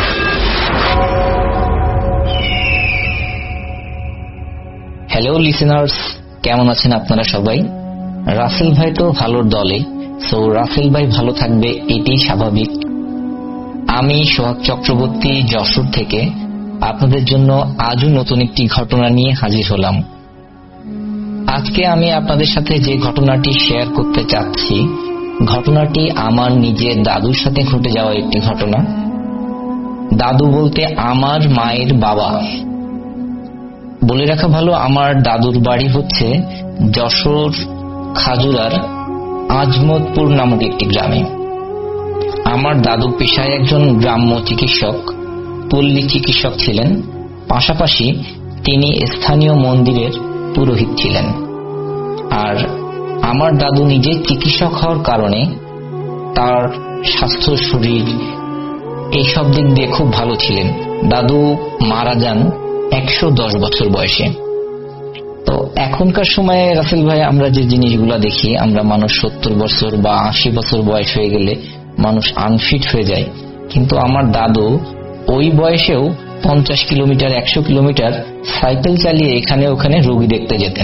Hello listeners, কেমন আছেন আপনারা সবাই? রাসেল ভাই তো ভালোর দলে, সো রাসেল ভাই ভালো থাকবে এটাই স্বাভাবিক। আমি সোহাগ চক্রবর্তী যশোর থেকে আপনাদের জন্য আজও নতুন একটি ঘটনা নিয়ে হাজির হলাম। আজকে আমি আপনাদের সাথে যে ঘটনাটি শেয়ার করতে চাচ্ছি, ঘটনাটি আমার নিজের দাদুর সাথে ঘটে যাওয়া একটি ঘটনা। দাদু বলতে আমার মায়ের বাবা। বলে রাখা ভালো, আমার দাদুর বাড়ি হচ্ছে যশোর খাজুরার আজমতপুর নামক একটি গ্রামে। আমার দাদু পেশায় একজন গ্রাম্য চিকিৎসক, পল্লী চিকিৎসক ছিলেন, পাশাপাশি তিনি স্থানীয় মন্দিরের পুরোহিত ছিলেন। আর আমার দাদু নিজে চিকিৎসক হওয়ার কারণে তার স্বাস্থ্য, শরীর এইসব দিক দিয়ে খুব ভালো ছিলেন। দাদু মারা যান একশো দশ বছর বয়সে। তো এখনকার সময়ে রাসেল ভাই আমরা যে জিনিসগুলো দেখি, আমরা মানুষ সত্তর বছর বা আশি বছর বয়স হয়ে গেলে মানুষ আনফিট হয়ে যায়, কিন্তু আমার দাদু ওই বয়সেও পঞ্চাশ কিলোমিটার একশো কিলোমিটার সাইকেল চালিয়ে এখানে ওখানে রোগী দেখতে যেতেন।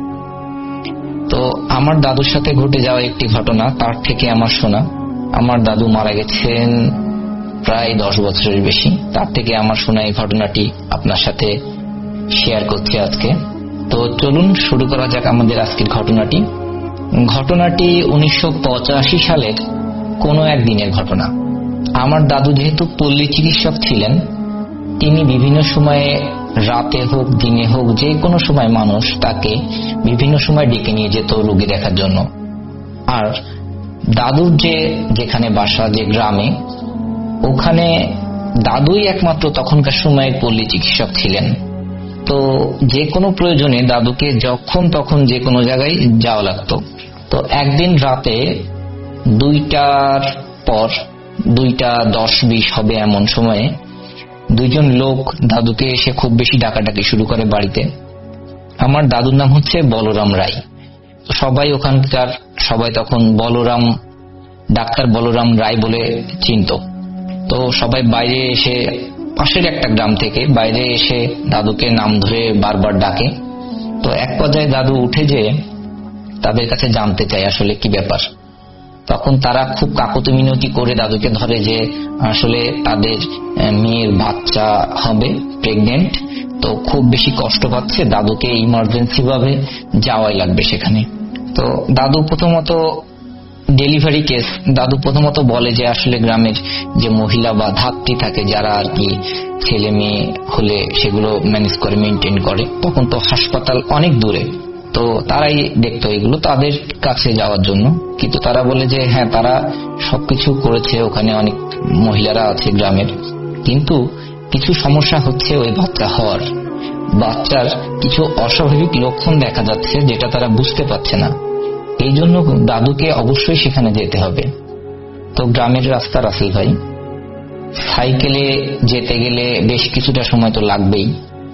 তো আমার দাদুর সাথে ঘটে যাওয়া একটি ঘটনা, তার থেকে আমার শোনা। আমার দাদু মারা গেছেন প্রায় দশ বছরের বেশি, তার থেকে আমার শোনা এই ঘটনাটি আপনার সাথে শেয়ার করছি আজকে। তো চলুন শুরু করা যাক আমাদের আজকের ঘটনাটি। ঘটনাটি উনিশশো পঁচাশি সালের কোনো এক দিনের ঘটনা। আমার দাদু যেহেতু পল্লী চিকিৎসক ছিলেন, তিনি বিভিন্ন সময়ে রাতে হোক দিনে হোক যে কোনো সময় মানুষ তাকে বিভিন্ন সময় ডেকে নিয়ে যেত রোগী দেখার জন্য। আর দাদুর যে যেখানে বাসা, যে গ্রামে, ওখানে দাদুই একমাত্র তখনকার সময়ের পল্লী চিকিৎসক ছিলেন। তো যে কোনো প্রয়োজনে দাদুকে যখন তখন যে কোনো জায়গায় যাওয়া লাগতো। তো একদিন রাতে দুইটার পর, দুইটা দশ বিশ হবে এমন সময়ে দুইজন লোক দাদুকে এসে খুব বেশি ডাকাডাকি শুরু করে বাড়িতে। আমার দাদুর নাম হচ্ছে বলরাম রায়। সবাই ওখানকার সবাই তখন বলরাম, ডাক্তার বলরাম রায় বলে চিনত। তো সবাই বাইরে এসে, পাশের একটা গ্রাম থেকে বাইরে এসে দাদুকে নাম ধরে বারবার ডাকে। তো এক পর্যায়ে দাদু উঠে যে তাদের কাছে জানতে চায় আসলে কি ব্যাপার। তখন তারা খুব কাকুতি মিনতি করে দাদুকে ধরে যে আসলে তাদের মেয়ের বাচ্চা হবে, প্রেগনেন্ট, তো খুব বেশি কষ্ট পাচ্ছে, দাদুকে ইমার্জেন্সি ভাবে যাওয়াই লাগবে সেখানে। তো দাদু প্রথমত ডেলিভারি কেস, দাদু প্রথমত বলে যে আসলে গ্রামের যে মহিলা বা ধাত্রী থাকে যারা আর কি ছেলে মেয়ে হলে সেগুলো ম্যানেজ করে, মেনটেন করে, তখন তো হাসপাতাল অনেক দূরে, তো তারাই দেখতো এগুলো, তাদের কাছে যাওয়ার জন্য। কিন্তু তারা বলে যে হ্যাঁ তারা সবকিছু করেছে, ওখানে অনেক মহিলারা আছে গ্রামের, কিন্তু কিছু সমস্যা হচ্ছে ওই বাচ্চা হওয়ার, বাচ্চার কিছু অস্বাভাবিক লক্ষণ দেখা যাচ্ছে যেটা তারা বুঝতে পারছে না। এই জন্য দাদুকে অবশ্যই সেখানে যেতে হবে। তো গ্রামের রাস্তা রাসেল ভাই, সাইকেলে যেতে গেলে বেশ কিছুটা সময় তো লাগবেই।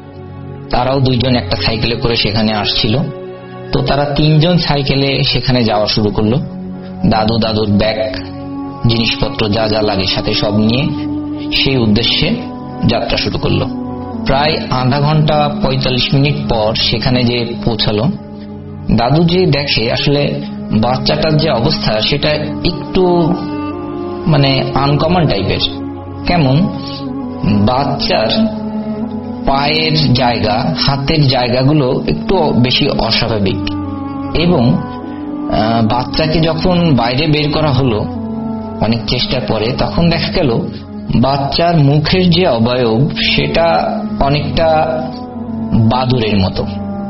তারাও দুইজন একটা সাইকেলে করে সেখানে আসছিল। তো তারা তিনজন সাইকেলে সেখানে যাওয়া শুরু করলো। দাদু দাদুর ব্যাগ, জিনিসপত্র যা যা লাগে সাথে সব নিয়ে সেই উদ্দেশ্যে যাত্রা শুরু করলো। প্রায় আধা ঘন্টা পঁয়তাল্লিশ মিনিট পর সেখানে যে পৌঁছালো, দাদু যে দেখে আসলে বাচ্চাটার যে অবস্থা সেটা একটু মানে আনকমন টাইপের। কেমন? বাচ্চার পায়ের জায়গা, হাতের জায়গাগুলো একটু বেশি অস্বাভাবিক, এবং বাচ্চাকে যখন বাইরে বের করা হলো অনেক চেষ্টার পরে, তখন দেখা গেল বাচ্চার মুখের যে অবয়ব সেটা অনেকটা বাদুরের মতো,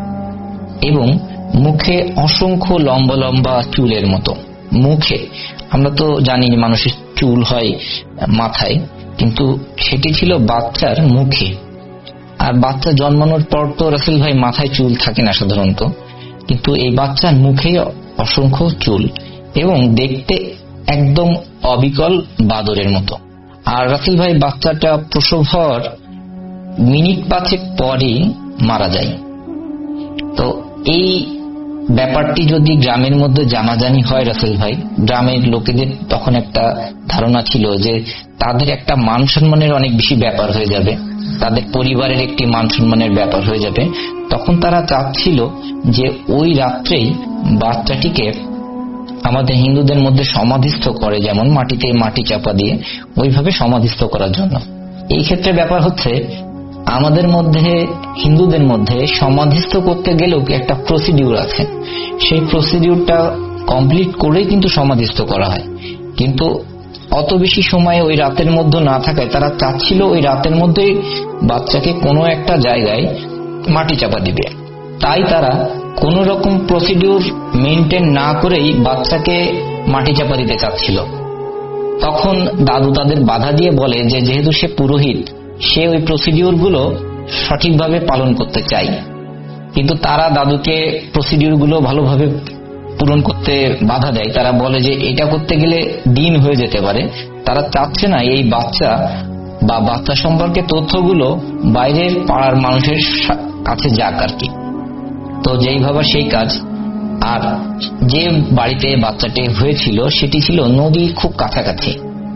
এবং মুখে অসংখ্য লম্বা লম্বা চুলের মতো। মুখে আমরা তো জানি মানুষের চুল হয় মাথায়, কিন্তু সেটি ছিল বাচ্চার মুখে। আর বাচ্চা জন্মানোর পর তো রাসেল ভাই মাথায় চুল থাকে না সাধারণত, কিন্তু এই বাচ্চার মুখে অসংখ্য চুল, এবং দেখতে একদম অবিকল বাদরের মতো। আর রাসেল ভাই বাচ্চাটা প্রসব হওয়ার মিনিট পাঁচেক পরই মারা যায়। তো এই ব্যাপারটি যদি গ্রামের মধ্যে জানাজানি হয় রাসেল ভাই, গ্রামের লোকেদের তখন একটা ধারণা ছিল যে তাদের একটা মান সম্মানের অনেক বেশি ব্যাপার হয়ে যাবে, তাদের পরিবারের একটি মান সম্মানের ব্যাপার হয়ে যাবে। তখন তারা চাচ্ছিল যে ওই রাত্রেই বাচ্চাটিকে আমাদের হিন্দুদের মধ্যে সমাধিস্থ করে, যেমন মাটিতে মাটি চাপা দিয়ে, ওইভাবে সমাধিস্থ করার জন্য। এই ক্ষেত্রে ব্যাপার হচ্ছে আমাদের মধ্যে, হিন্দুদের মধ্যে সমাধিস্থ করতে গেলেও কি একটা প্রসিডিউর আছে, সেই প্রসিডিউরটা কমপ্লিট করেই কিন্তু সমাধিস্থ করা হয়। কিন্তু অত বেশি সময় ওই রাতের মধ্যে না থাকায় তারা চাচ্ছিল ওই রাতের মধ্যেই বাচ্চাকে কোনো একটা জায়গায় মাটি চাপা দিবে। তাই তারা কোন রকম প্রসিডিউর মেনটেন না করেই বাচ্চাকে মাটি চাপা দিতে চাচ্ছিল। তখন দাদু তাদের বাধা দিয়ে বলে যে যেহেতু সে পুরোহিত, সে ওই প্রসিডিউর গুলো সঠিকভাবে পালন করতে চায়। কিন্তু তারা দাদুকে প্রসিডিউর গুলো ভালোভাবে পূরণ করতে বাধা দেয়। তারা বলে যে এটা করতে গেলে দিন হয়ে যেতে পারে, তারা চাচ্ছে না এই বাচ্চা বা বাচ্চা সম্পর্কে তথ্যগুলো বাইরের পাড়ার মানুষের কাছে যাক আর কি। তো যেই ভাবা সেই কাজ। আর যে বাড়িতে বাচ্চাটি হয়েছিল সেটি ছিল নদীর খুব কাছাকাছি,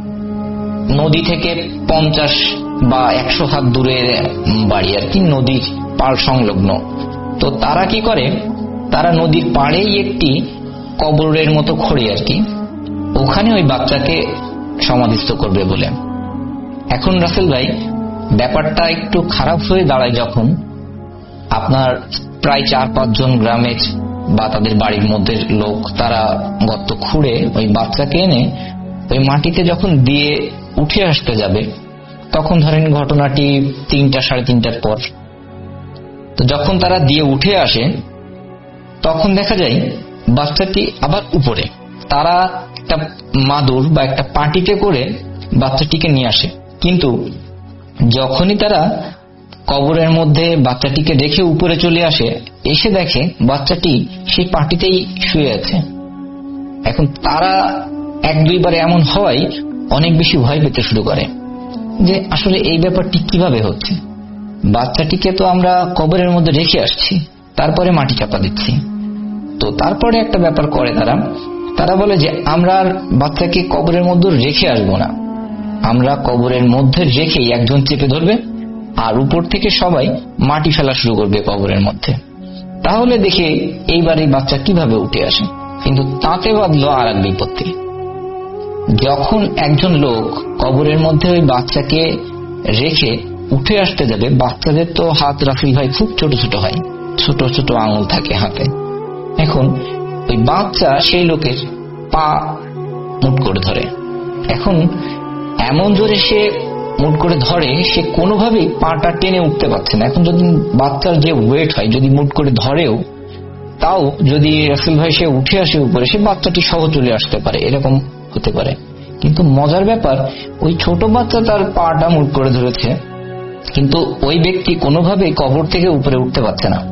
নদী থেকে পঞ্চাশ বা একশো হাত দূরে বাড়ি আর কি, নদীর পাড় সংলগ্ন। তো তারা কি করে, তারা নদীর পাড়েই একটি কবরের মতো খড়ি আর কি, ওখানে ওই বাচ্চাকে সমাধিস্থ করবে বলে। এখন রাসেল ভাই ব্যাপারটা একটু খারাপ হয়ে দাঁড়ায় যখন আপনার প্রায় চার পাঁচজন গ্রামের বা তাদের বাড়ির মধ্যে লোক তারা গর্ত খুঁড়ে ওই বাচ্চাকে এনে ওই মাটিতে যখন দিয়ে উঠে আসতে যাবে, তখন ধরেন ঘটনাটি তিনটা সাড়ে তিনটার পর। তো যখন তারা দিয়ে উঠে আসে তখন দেখা যায় বাচ্চাটি আবার উপরে। তারা একটা মাদুর বা একটা পাটিতে করে বাচ্চাটিকে নিয়ে আসে, কিন্তু যখনই তারা কবরের মধ্যে বাচ্চাটিকে রেখে উপরে চলে আসে, এসে দেখে বাচ্চাটি সেই পাটিতেই শুয়ে আছে। এখন তারা এক দুইবার এমন হওয়ায় অনেক বেশি ভয় পেতে শুরু করে যে আসলে এই ব্যাপারটি কিভাবে হচ্ছে। বাচ্চাটিকে তো আমরা কবরের মধ্যে রেখে আসছি, তারপরে মাটি চাপা দিচ্ছি। তো তারপরে একটা ব্যাপার করে তারা তারা বলে যে আমরা আর বাচ্চাকে কবরের মধ্যে রেখে আসবো না, আমরা কবরের মধ্যে রেখেই একজন চেপে ধরবে আর উপর থেকে সবাই মাটি ফেলা শুরু করবে কবরের মধ্যে। তাহলে দেখে এইবার এই বাচ্চা কিভাবে উঠে আসে। কিন্তু তাতে বাঁধলো আর এক বিপত্তি। যখন একজন লোক কবরের মধ্যে ওই বাচ্চাকে রেখে উঠে আসতে যাবে, বাচ্চাদের তো হাত রাফিল ভাই খুব ছোট ছোট হয়, ছোট ছোট আঙুল থাকে হাতে। এখন ওই বাচ্চা সেই লোকের পা মুট করে ধরে। এখন এমন জোরে সে মুট করে ধরে, সে কোনোভাবেই পাটা টেনে উঠতে পারছে না। এখন যদি বাচ্চার যে ওয়েট হয়, যদি মুট করে ধরেও, তাও যদি রাসেল ভাই সে উঠে আসে উপরে, সে বাচ্চাটি সহ চলে আসতে পারে, এরকম হতে পারে। কিন্তু মজার ব্যাপার, ওই ছোট বাচ্চা তার পাটা মুট করে ধরেছে, কিন্তু ওই ব্যক্তি কোনোভাবেই কবর থেকে উপরে উঠতে পারছে না।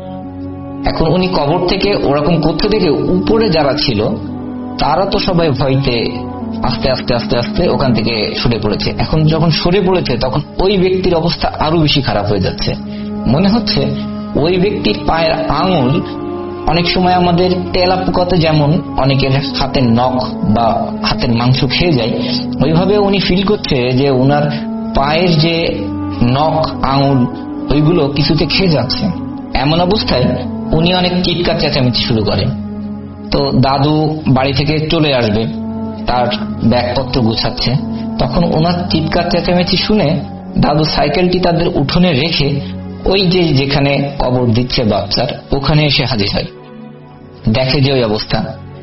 এখন উনি কবর থেকে ওরকম করতে দেখে উপরে যারা ছিল তারা তো সবাই ভয়তে আস্তে আস্তে আস্তে আস্তে ওখান থেকে সরে পড়েছে। এখন যখন সরে পড়েছে তখন ওই ব্যক্তির অবস্থা আরো বেশি খারাপ হয়ে যাচ্ছে। মনে হচ্ছে ওই ব্যক্তির পায়ের আঙুল অনেক সময় আমাদের তেলা পোকাতে যেমন অনেকের হাতের নখ বা হাতের মাংস খেয়ে যায়, ওইভাবে উনি ফিল করছে যে ওনার পায়ের যে নখ আঙুল ওইগুলো কিছুতে খেয়ে যাচ্ছে। এমন অবস্থায় উনি অনেক চিৎকার চেঁচামেচি শুরু করে। তো দাদু বাড়ি থেকে চলে আসবে, তার ব্যাগপত্র গুছাচ্ছে। তখন ওনার চিৎকার চেঁচামেচি শুনে দাদু সাইকেলটি তাদের উঠোনে রেখে ওই যে যেখানে কবর দিচ্ছে বাচ্চার ওখানে এসে হাজির হয়। দেখে যে ওই অবস্থা।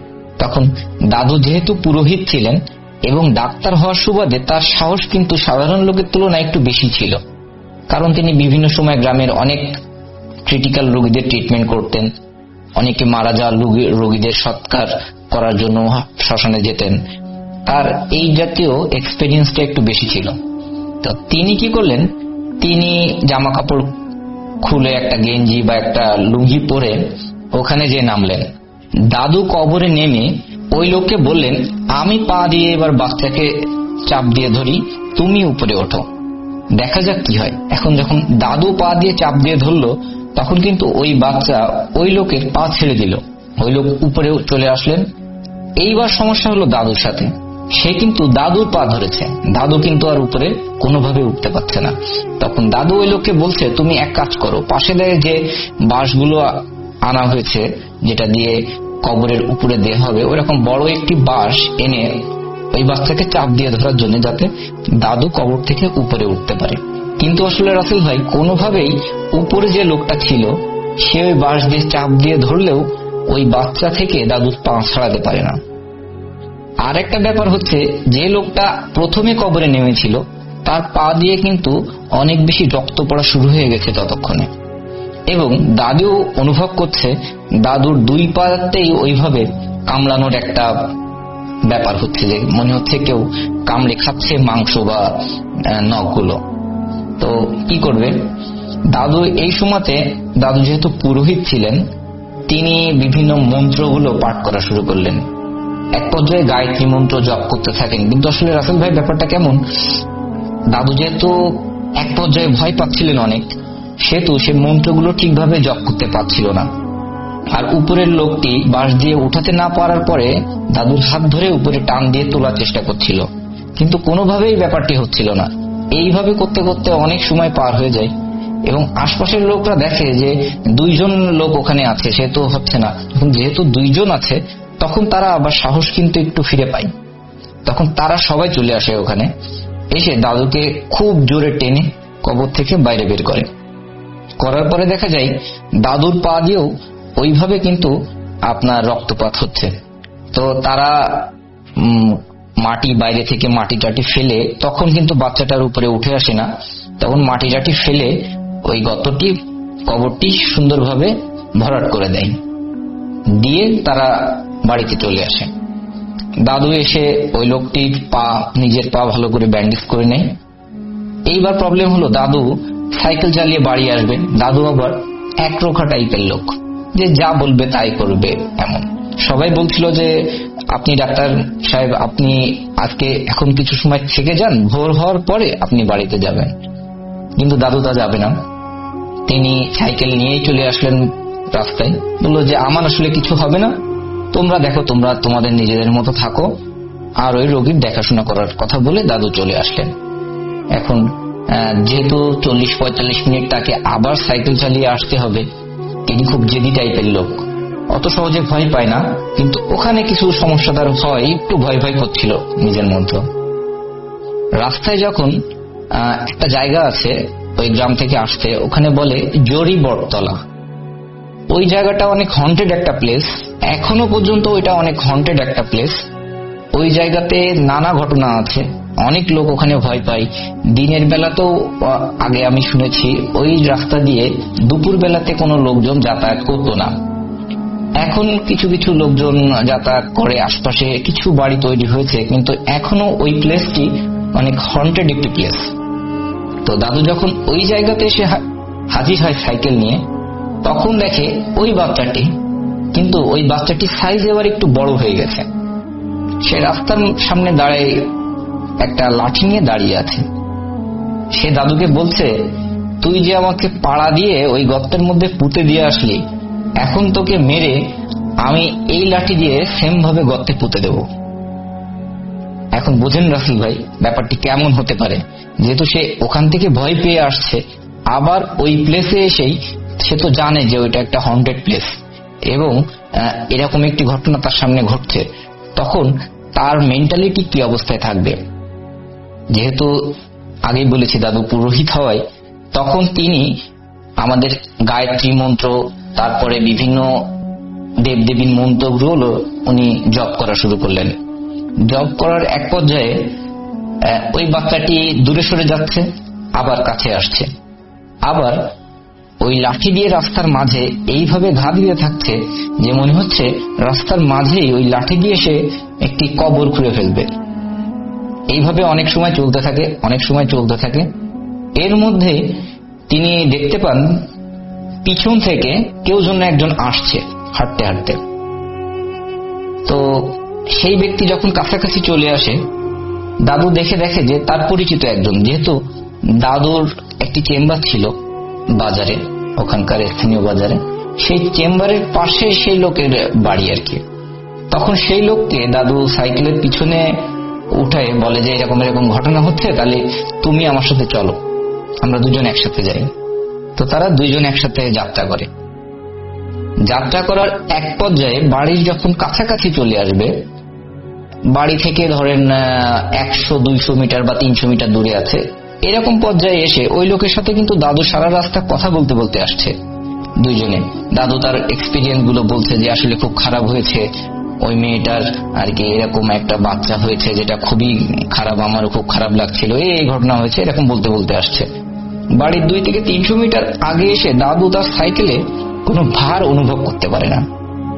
তখন দাদু যেহেতু পুরোহিত ছিলেন এবং ডাক্তার হওয়ার সুবাদে তার সাহস কিন্তু সাধারণ লোকের তুলনায় একটু বেশি ছিল, কারণ তিনি বিভিন্ন সময় গ্রামের অনেক ক্রিটিক্যাল রোগীদের ট্রিটমেন্ট করতেন, অনেকে মারা যাওয়া রোগীদের সৎকার করার জন্য শ্মশানে যেতেন। তার এই জাতীয় এক্সপেরিয়েন্সটা একটু বেশি ছিল। তো তিনি কি করলেন, তিনি জামা কাপড় খুলে একটা গেঞ্জি বা একটা লুঙ্গি পরে ওখানে যে নামলেন। দাদু কবরে নেমে ওই লোককে বললেন, আমি পা দিয়ে এবার বাচ্চাকে চাপ দিয়ে ধরি, তুমি উপরে ওঠো, দেখা যাক কি হয়। এখন যখন দাদু পা দিয়ে চাপ দিয়ে ধরলো তখন কিন্তু ওই বাচ্চা ওই লোকের পা ছেড়ে দিল, ওই লোক উপরে চলে আসলেন। এইবার সমস্যা হলো দাদুর সাথে, সে কিন্তু দাদুর পা ধরেছে, দাদু কিন্তু আর উপরে কোনোভাবে উঠতে পারছে না। তখন দাদু ওই লোককে বলছে, তুমি এক কাজ করো, পাশে দেয় যে বাঁশগুলো আনা হয়েছে যেটা দিয়ে কবরের উপরে দেওয়া হবে, ওইরকম বড় একটি বাঁশ এনে ওই বাচ্চাকে চাপ দিয়ে ধরার জন্য, যাতে দাদু কবর থেকে উপরে উঠতে পারে। কিন্তু আসলে রাসেল ভাই কোনোভাবেই উপরে যে লোকটা ছিল সে ওই বাঁশ দিয়ে চাপ দিয়ে ধরলেও ওই বাচ্চা থেকে দাদুর পা ছাড়াতে পারে না। আর একটা ব্যাপার হচ্ছে, যে লোকটা প্রথমে কবরে নেমেছিল তার পা দিয়ে কিন্তু অনেক বেশি রক্ত পড়া শুরু হয়ে গেছে ততক্ষণে, এবং দাদু অনুভব করছে দাদুর দুই পাতেই ওইভাবে কামড়ানোর একটা ব্যাপার হচ্ছে, যে মনে হচ্ছে কেউ কামড়ে খাচ্ছে মাংস বা নখগুলো। তো কি করবে দাদু এই সময়তে? দাদু যেহেতু পুরোহিত ছিলেন, তিনি বিভিন্ন মন্ত্রগুলো পাঠ করা শুরু করলেন। এক পর্যায়ে গায়ত্রী মন্ত্র জপ করতে থাকেন। কিন্তু আসলে রাসেল ভাই ব্যাপারটা কেমন, দাদু যেহেতু এক পর্যায়ে ভয় পাচ্ছিলেন অনেক, সেহেতু সে মন্ত্রগুলো ঠিকভাবে জপ করতে পারছিল না। আর উপরের লোকটি বাঁশ দিয়ে উঠাতে না পারার পরে দাদুর হাত ধরে উপরে টান দিয়ে তোলার চেষ্টা করছিল, কিন্তু কোনোভাবেই ব্যাপারটি হচ্ছিল না। এইভাবে করতে করতে অনেক সময় পার হয়ে যায় এবং আশপাশের লোকরা দেখে যে দুইজন লোক ওখানে আছে, সেহেতু হচ্ছে না। এখন যেহেতু দুইজন আছে, তখন তারা আবার সাহস কিন্তু একটু ফিরে পায়। তখন তারা সবাই চলে আসে ওখানে, এসে দাদুকে খুব জোরে টেনে কবর থেকে বাইরে বের করে। করার পরে দেখা যায় দাদুর পা দিয়েও ওইভাবে কিন্তু আপনার রক্তপাত হচ্ছে। তো তারা মাটি বাইরে থেকে মাটি টাটি ফেলে, তখন কিন্তু বাচ্চাটার উপরে উঠে আসে না, তখন মাটি টাটি ফেলে ওই গর্তটি কবরটি সুন্দরভাবে ভরাট করে দেয়, দিয়ে তারা বাড়িতে চলে আসে। দাদু এসে ওই লোকটির পা, নিজের পা ভালো করে ব্যান্ডেজ করে নেয়। এইবার প্রবলেম হলো, দাদু সাইকেল চালিয়ে বাড়ি আসবে। দাদু আবার একরোখা টাইপের লোক, যে যা বলবে তাই করবে এমন। সবাই বলছিল যে আপনি ডাক্তার সাহেব, আপনি আজকে এখন কিছু সময় থেকে যান, ভোর হওয়ার পরে আপনি বাড়িতে যাবেন। কিন্তু দাদু তা যাবে না, তিনি সাইকেল নিয়েই চলে আসলেন রাস্তায়। বললো যে আমার আসলে কিছু হবে না, তোমরা দেখো, তোমরা তোমাদের নিজেদের মতো থাকো, আর ওই রোগীর দেখাশোনা করার কথা বলে দাদু চলে আসলেন। এখন যেহেতু চল্লিশ পঁয়তাল্লিশ মিনিট তাকে আবার সাইকেল চালিয়ে আসতে হবে, তিনি খুব জেদি টাইপের লোক, অত সহজে ভয় পায় না, কিন্তু ওখানে কিছু সমস্যা তার হয়, একটু ভয় ভয় করছিল নিজের মধ্যে। রাস্তায় যখন একটা জায়গা আছে ওই গ্রাম থেকে আসতে, ওখানে বলে জরি বটতলা। ওই জায়গাটা অনেক হন্টেড একটা প্লেস, এখনো পর্যন্ত ওইটা অনেক হন্টেড একটা প্লেস। ওই জায়গাতে নানা ঘটনা আছে, অনেক লোক ওখানে ভয় পায়। দিনের বেলাতেও আগে আমি শুনেছি ওই রাস্তা দিয়ে দুপুর বেলাতে কোনো লোকজন যাতায়াত করতো না। এখন কিছু কিছু লোকজন যাতায়াত করে, আশপাশে কিছু বাড়ি তৈরি হয়েছে, কিন্তু এখনো ওই প্লেসটি অনেক হন্টেড একটি প্লেস। তো দাদু যখন ওই জায়গাতে এসে হাজির হয় সাইকেল নিয়ে, তখন দেখে ওই বাচ্চাটি, কিন্তু ওই বাচ্চাটির সাইজ এবার একটু বড় হয়ে গেছে। সে রাস্তার সামনে দাঁড়ায় একটা লাঠি নিয়ে দাঁড়িয়ে আছে। সে দাদুকে বলছে, তুই যে আমাকে পাড়া দিয়ে ওই গর্তের মধ্যে পুঁতে দিয়ে আসলি, এখন তোকে মেরে আমি এই লাঠি দিয়ে সেম ভাবে গর্তে পুঁতে দেব। এখন বোঝেন রাসেল ভাই ব্যাপারটি কেমন হতে পারে। যেহেতু সে ওখান থেকে ভয় পেয়ে আসছে, আবার ওই প্লেসে এসেই সে তো জানে যে ওইটা একটা হন্টেড প্লেস এবং এরকম একটি ঘটনা তার সামনে ঘটছে, তখন তার মেন্টালিটি কি অবস্থায় থাকবে। যেহেতু আগেই বলেছি দাদু পুরোহিত হওয়ায়, তখন তিনি আমাদের গায়ত্রী মন্ত্র, তারপরে বিভিন্ন দেবদেবীর মন্ত্রগুলো উনি জপ করা শুরু করলেন। জপ করার এক পর্যায়ে ওই বাচ্চাটি দূরে সরে যাচ্ছে, আবার কাছে আসছে, আবার ওই লাঠি দিয়ে রাস্তার মাঝে এইভাবে ঘা দিয়ে থাকছে যে মনে হচ্ছে রাস্তার মাঝেই ওই লাঠি দিয়ে সে একটি কবর খুঁড়ে ফেলবে। এইভাবে অনেক সময় চলতে থাকে, অনেক সময় চলতে থাকে। এর মধ্যে তিনি দেখতে পান পিছন থেকে কেউ যেন একজন আসছে হাঁটতে হাঁটতে। তো সেই ব্যক্তি যখন কাছাকাছি চলে আসে, দাদু দেখে দেখে যে তার পরিচিত একজন। যেহেতু দাদুর একটি চেম্বার ছিল বাজারে, ওখানকার স্থানীয় বাজারে, সেই চেম্বারের পাশে সেই লোকের বাড়ি আর কি। তখন সেই লোককে দাদু সাইকেলের পিছনে উঠায় বলে যে এরকম এরকম ঘটনা হচ্ছে, তাহলে তুমি আমার সাথে চলো, আমরা দুজন একসাথে যাই। তো তারা দুইজন একসাথে যাত্রা করে। যাত্রা করার এক পর্যায়ে বাড়ির যখন কাছাকাছি চলে আসবে, বাড়ি থেকে ধরেন একশো দুইশো মিটার বা তিনশো মিটার দূরে আছে, এরকম পর্যায়ে এসে ওই লোকের সাথে কিন্তু দাদু সারা রাস্তা কথা বলতে বলতে আসছে দুইজনে। দাদু তার এক্সপিরিয়েন্স গুলো বলছে যে আসলে খুব খারাপ হয়েছে, ওই মেয়েটার আর কি এরকম একটা বাচ্চা হয়েছে যেটা খুবই খারাপ, আমারও খুব খারাপ লাগছিল, এই ঘটনা হয়েছে, এরকম বলতে বলতে আসছে। বাড়ির দুই থেকে তিনশো মিটার আগে এসে দাদু তার সাইকেলে কোনো ভার অনুভব করতে পারে না।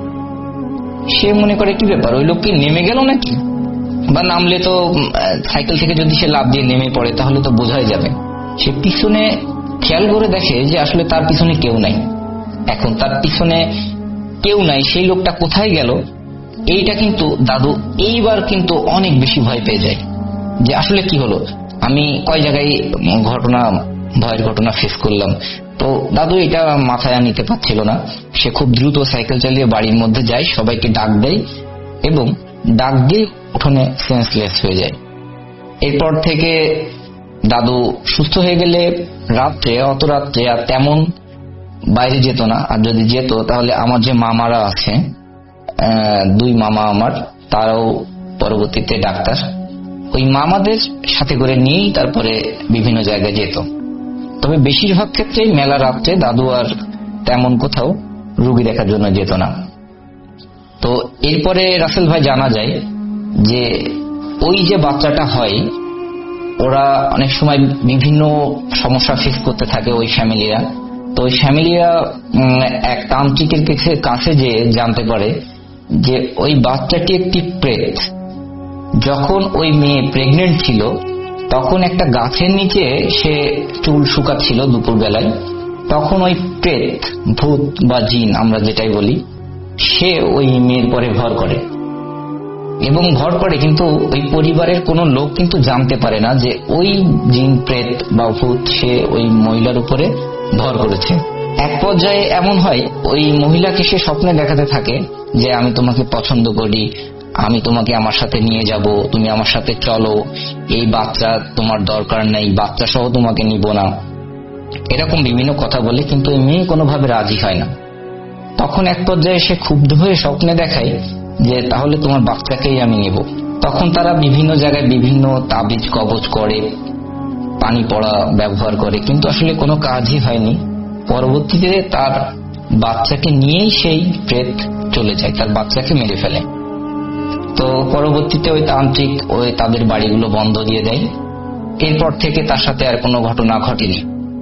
সে মনে করে কি ব্যাপার, ওই লোক কি নেমে গেল নাকি, বা নামলে তো সাইকেল থেকে যদি সে লাফ দিয়ে নেমে পড়ে তাহলে তো বোঝাই যাবে। সে পিছনে খেয়াল করে দেখে যে আসলে তার পিছনে কেউ নাই। এখন তার পিছনে কেউ নাই, সেই লোকটা কোথায় গেল, এইটা কিন্তু দাদু এইবার কিন্তু অনেক বেশি ভয় পেয়ে যায় যে আসলে কি হলো। আমি কয় জায়গায় ঘটনা ভয়ের ঘটনা ফেস করলাম। তো দাদু এটা মাথায় নিতে পারছিল না। সে খুব দ্রুত সাইকেল চালিয়ে বাড়ির মধ্যে যায়, সবাইকে ডাক দেয় এবং ডাক দিয়ে উঠোনে সেন্সলেস হয়ে যায়। এরপর থেকে দাদু সুস্থ হয়ে গেলে রাত্রে অত রাত্রে আর তেমন বাইরে যেত না, আর যদি যেত তাহলে আমার যে মামারা আছে, দুই মামা আমার, তারাও পরবর্তীতে ডাক্তার, ওই মামাদের সাথে করে নিয়েই তারপরে বিভিন্ন জায়গায় যেত। তবে বেশিরভাগ ক্ষেত্রেই মেলা রাত্রে দাদু আর তেমন কোথাও রুগী দেখার জন্য যেত না। তো এরপরে রাসেল ভাই জানা যায় যে ওই যে বাচ্চাটা হয়, ওরা অনেক সময় বিভিন্ন সমস্যা ফেস করতে থাকে ওই ফ্যামিলিরা। তো ওই ফ্যামিলিরা এক তান্ত্রিকের কাছে যে জানতে পারে যে ওই বাচ্চাটি একটি প্রেত। যখন ওই মেয়ে প্রেগনেন্ট ছিল তখন একটা গাছের নিচে সে চুল শুকাচ্ছিল দুপুর বেলায়, তখন ওই প্রেত, ভূত বা জিন আমরা যেটাই বলি, সে ওই মেয়ের পরে ভর করে এবং ভর করে কিন্তু ওই পরিবারের কোনো লোক কিন্তু জানতে পারে না যে ওই জিন, প্রেত বা ভূত সে ওই মহিলার উপরে ভর করেছে। এক পর্যায়ে এমন হয় ওই মহিলাকে সে স্বপ্নে দেখাতে থাকে যে আমি তোমাকে পছন্দ করি, আমি তোমাকে আমার সাথে নিয়ে যাব, তুমি আমার সাথে চলো, এই বাচ্চা তোমার দরকার নেই, বাচ্চা সহ তোমাকে নিব না, এরকম বিভিন্ন কথা বলে। কিন্তু এই মেয়ে কোনোভাবে রাজি হয় না। তখন এক পর্যায়ে সে ক্ষুব্ধ হয়ে স্বপ্নে দেখায় যে তাহলে তোমার বাচ্চাকেই আমি নেব। তখন তারা বিভিন্ন জায়গায় বিভিন্ন তাবিজ কবজ করে, পানি পড়া ব্যবহার করে, কিন্তু আসলে কোনো কাজই হয়নি। পরবর্তীতে তার বাচ্চাকে নিয়েই সেই প্রেত চলে যায়, তার বাচ্চাকে মেরে ফেলে। তো পরবর্তীতে ওই তান্ত্রিক ওই তাদের বাড়িগুলো বন্ধ দিয়ে দেয়। এরপর থেকে তার সাথে আর কোনো ঘটনা ঘটেনি।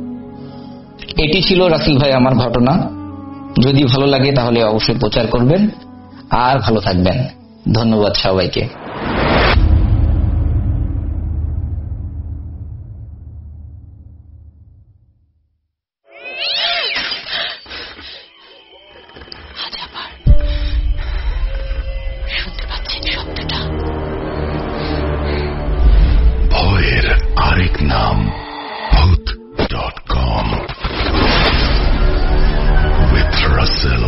এটি ছিল রাসেল ভাই আমার ঘটনা। যদি ভালো লাগে তাহলে অবশ্যই প্রচার করবেন, আর ভালো থাকবেন। ধন্যবাদ সবাইকে। ভয়ের আরেক নাম Bhoot dot com with Rasel.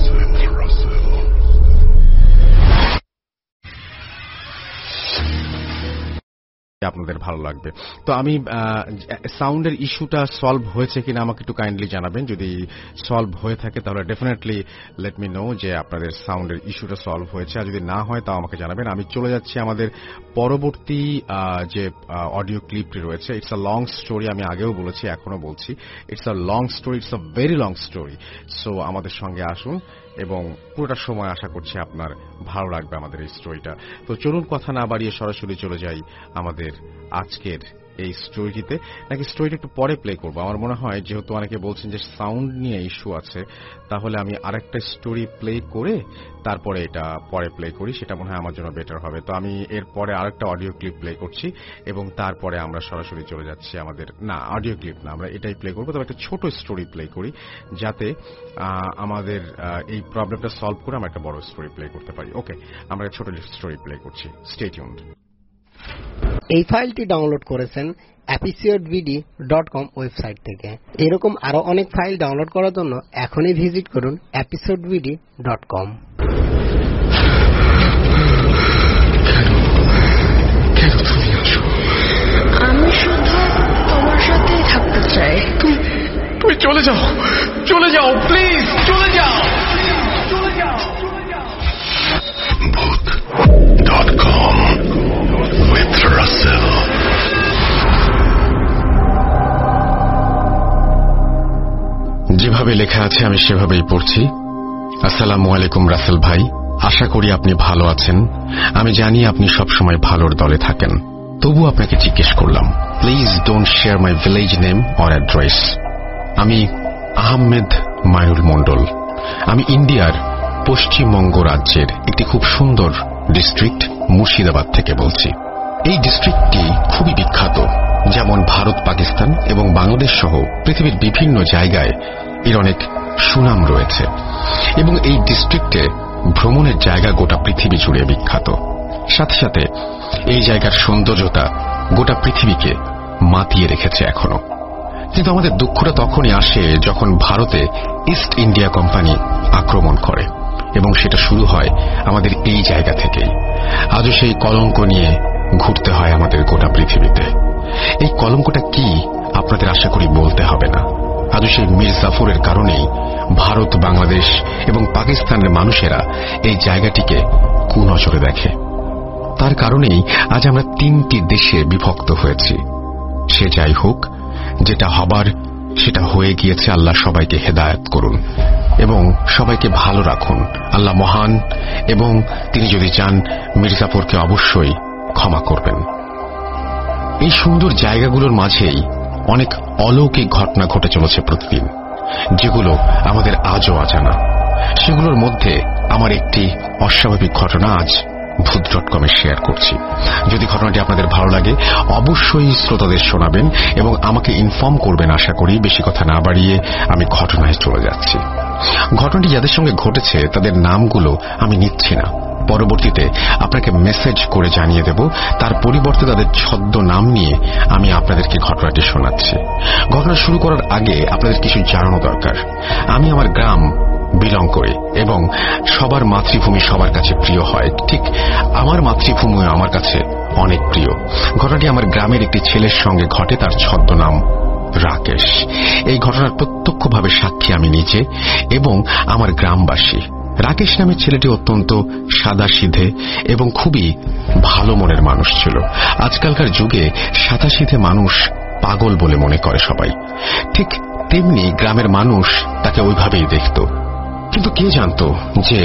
আপনাদের ভালো লাগবে। তো আমি সাউন্ডের ইস্যুটা সলভ হয়েছে কিনা আমাকে একটু কাইন্ডলি জানাবেন। যদি সলভ হয়ে থাকে তাহলে ডেফিনেটলি লেট মি নো যে আপনাদের সাউন্ডের ইস্যুটা সলভ হয়েছে, আর যদি না হয় তাও আমাকে জানাবেন। আমি চলে যাচ্ছি আমাদের পরবর্তী যে অডিও ক্লিপটি রয়েছে। ইটস আ লং স্টোরি, আমি আগেও বলেছি এখনো বলছি, it's a long story, it's a very long story. So আমাদের সঙ্গে আসুন এবং পুরোটা সময় আশা করছি আপনার ভালো লাগবে আমাদের এই স্টোরিটা। তো চলুন কথা না বাড়িয়ে সরাসরি চলে যাই আমাদের আজকের এই স্টোরিটিতে। নাকি স্টোরিটা একটু পরে প্লে করবো? আমার মনে হয় যেহেতু অনেকে বলছেন যে সাউন্ড নিয়ে ইস্যু আছে, তাহলে আমি আরেকটা স্টোরি প্লে করে তারপরে এটা পরে প্লে করি, সেটা মনে হয় আমার জন্য বেটার হবে। তো আমি এর পরে আরেকটা অডিও ক্লিপ প্লে করছি এবং তারপরে আমরা সরাসরি চলে যাচ্ছি আমাদের, না অডিও ক্লিপ না, আমরা এটাই প্লে করবো, তবে একটা ছোট স্টোরি প্লে করি যাতে আমাদের এই প্রবলেমটা সলভ করে আমরা একটা বড় স্টোরি প্লে করতে পারি। ওকে, আমরা ছোট স্টোরি প্লে করছি, স্টে টিউনড। এই ফাইলটি ডাউনলোড করেছেন episode VD dot com website থেকে। এরকম আরো অনেক ফাইল ডাউনলোড করার জন্য এখনই ভিজিট করুন এপিসোড ভিডি ডট কম। আমি শুধু তোমার সাথেই থাকতে চাই। তুই চলে যাও, চলে যাও, প্লিজ চলে যাও, চলে যাও। Bhoot dot com with Rasel. যেভাবে লেখা আছে আমি সেভাবেই পড়ছি। আসসালামু আলাইকুম রাসেল ভাই, আশা করি আপনি ভালো আছেন। আমি জানি আপনি সবসময় ভালোর দলে থাকেন, তবু আপনাকে জিজ্ঞেস করলাম, please don't share my village name or address. আমি আহমেদ মায়ুল মন্ডল। আমি ইন্ডিয়ার পশ্চিমবঙ্গ রাজ্যের একটি খুব সুন্দর ডিস্ট্রিক্ট মুর্শিদাবাদ থেকে বলছি। এই ডিস্ট্রিক্টটি খুবই বিখ্যাত, যেমন ভারত, পাকিস্তান এবং বাংলাদেশ সহ পৃথিবীর বিভিন্ন জায়গায় এর অনেক সুনাম রয়েছে এবং এই ডিস্ট্রিক্টে ভ্রমণের জায়গা গোটা পৃথিবী জুড়ে বিখ্যাত। সাথে সাথে এই জায়গার সৌন্দর্যতা গোটা পৃথিবীকে মাতিয়ে রেখেছে এখনো। কিন্তু আমাদের দুঃখটা তখনই আসে যখন ভারতে ইস্ট ইন্ডিয়া কোম্পানি আক্রমণ করে, এবং সেটা শুরু হয় আমাদের এই জায়গা থেকেই। আজও সেই কলঙ্ক নিয়ে ঘুরতে হয় আমাদের গোটা পৃথিবীতে। এই কলঙ্কটা কি আপনাদের আশা করি বলতে হবে না। আজও সেই মীর জাফরের কারণেই ভারত, বাংলাদেশ এবং পাকিস্তানের মানুষেরা এই জায়গাটিকে কুনজরে দেখে। তার কারণেই আজ আমরা তিনটি দেশে বিভক্ত হয়েছি। সে যাই হোক, যেটা হবার সেটা হয়ে গিয়েছে। আল্লাহ সবাইকে হেদায়েত করুন এবং সবাইকে ভালো রাখুন। আল্লাহ মহান, এবং তিনি যদি চান মীর জাফরকে অবশ্যই ক্ষমা করবেন। এই সুন্দর জায়গাগুলোর মাঝেই অনেক অলৌকিক ঘটনা ঘটে চলেছে প্রতিদিন, যেগুলো আমাদের আজও অজানা। সেগুলোর মধ্যে আমার একটি অস্বাভাবিক ঘটনা আজ ভূত ডট কমে শেয়ার করছি। যদি ঘটনাটি আপনাদের ভালো লাগে অবশ্যই শ্রোতাদের শোনাবেন এবং আমাকে ইনফর্ম করবেন। আশা করি বেশি কথা না বাড়িয়ে আমি ঘটনায় চলে যাচ্ছি। ঘটনাটি যাদের সঙ্গে ঘটেছে তাদের নামগুলো আমি নিচ্ছি না, পরবর্তীতে আপনাকে মেসেজ করে জানিয়ে দেব। তার পরিবর্তে তাদের ছদ্ম নাম নিয়ে আমি আপনাদেরকে ঘটনাটি শোনাচ্ছি। ঘটনা শুরু করার আগে আপনাদের কিছু জানানো দরকার। আমি আমার গ্রাম বিলং করি এবং সবার মাতৃভূমি সবার কাছে প্রিয় হয়, ঠিক আমার মাতৃভূমিও আমার কাছে অনেক প্রিয়। ঘটনাটি আমার গ্রামের একটি ছেলের সঙ্গে ঘটে, তার ছদ্মনাম রাকেশ। এই ঘটনার প্রত্যক্ষভাবে সাক্ষী আমি নিজে এবং আমার গ্রামবাসী। রাকেশ নামের ছেলেটি অত্যন্ত সাদাসিধে এবং খুবই ভালো মনের মানুষ ছিল। আজকালকার যুগে সাদাসিধে মানুষ পাগল বলে মনে করে সবাই, ঠিক তেমনি গ্রামের মানুষ তাকে ওইভাবেই দেখত। কিন্তু কে জানত যে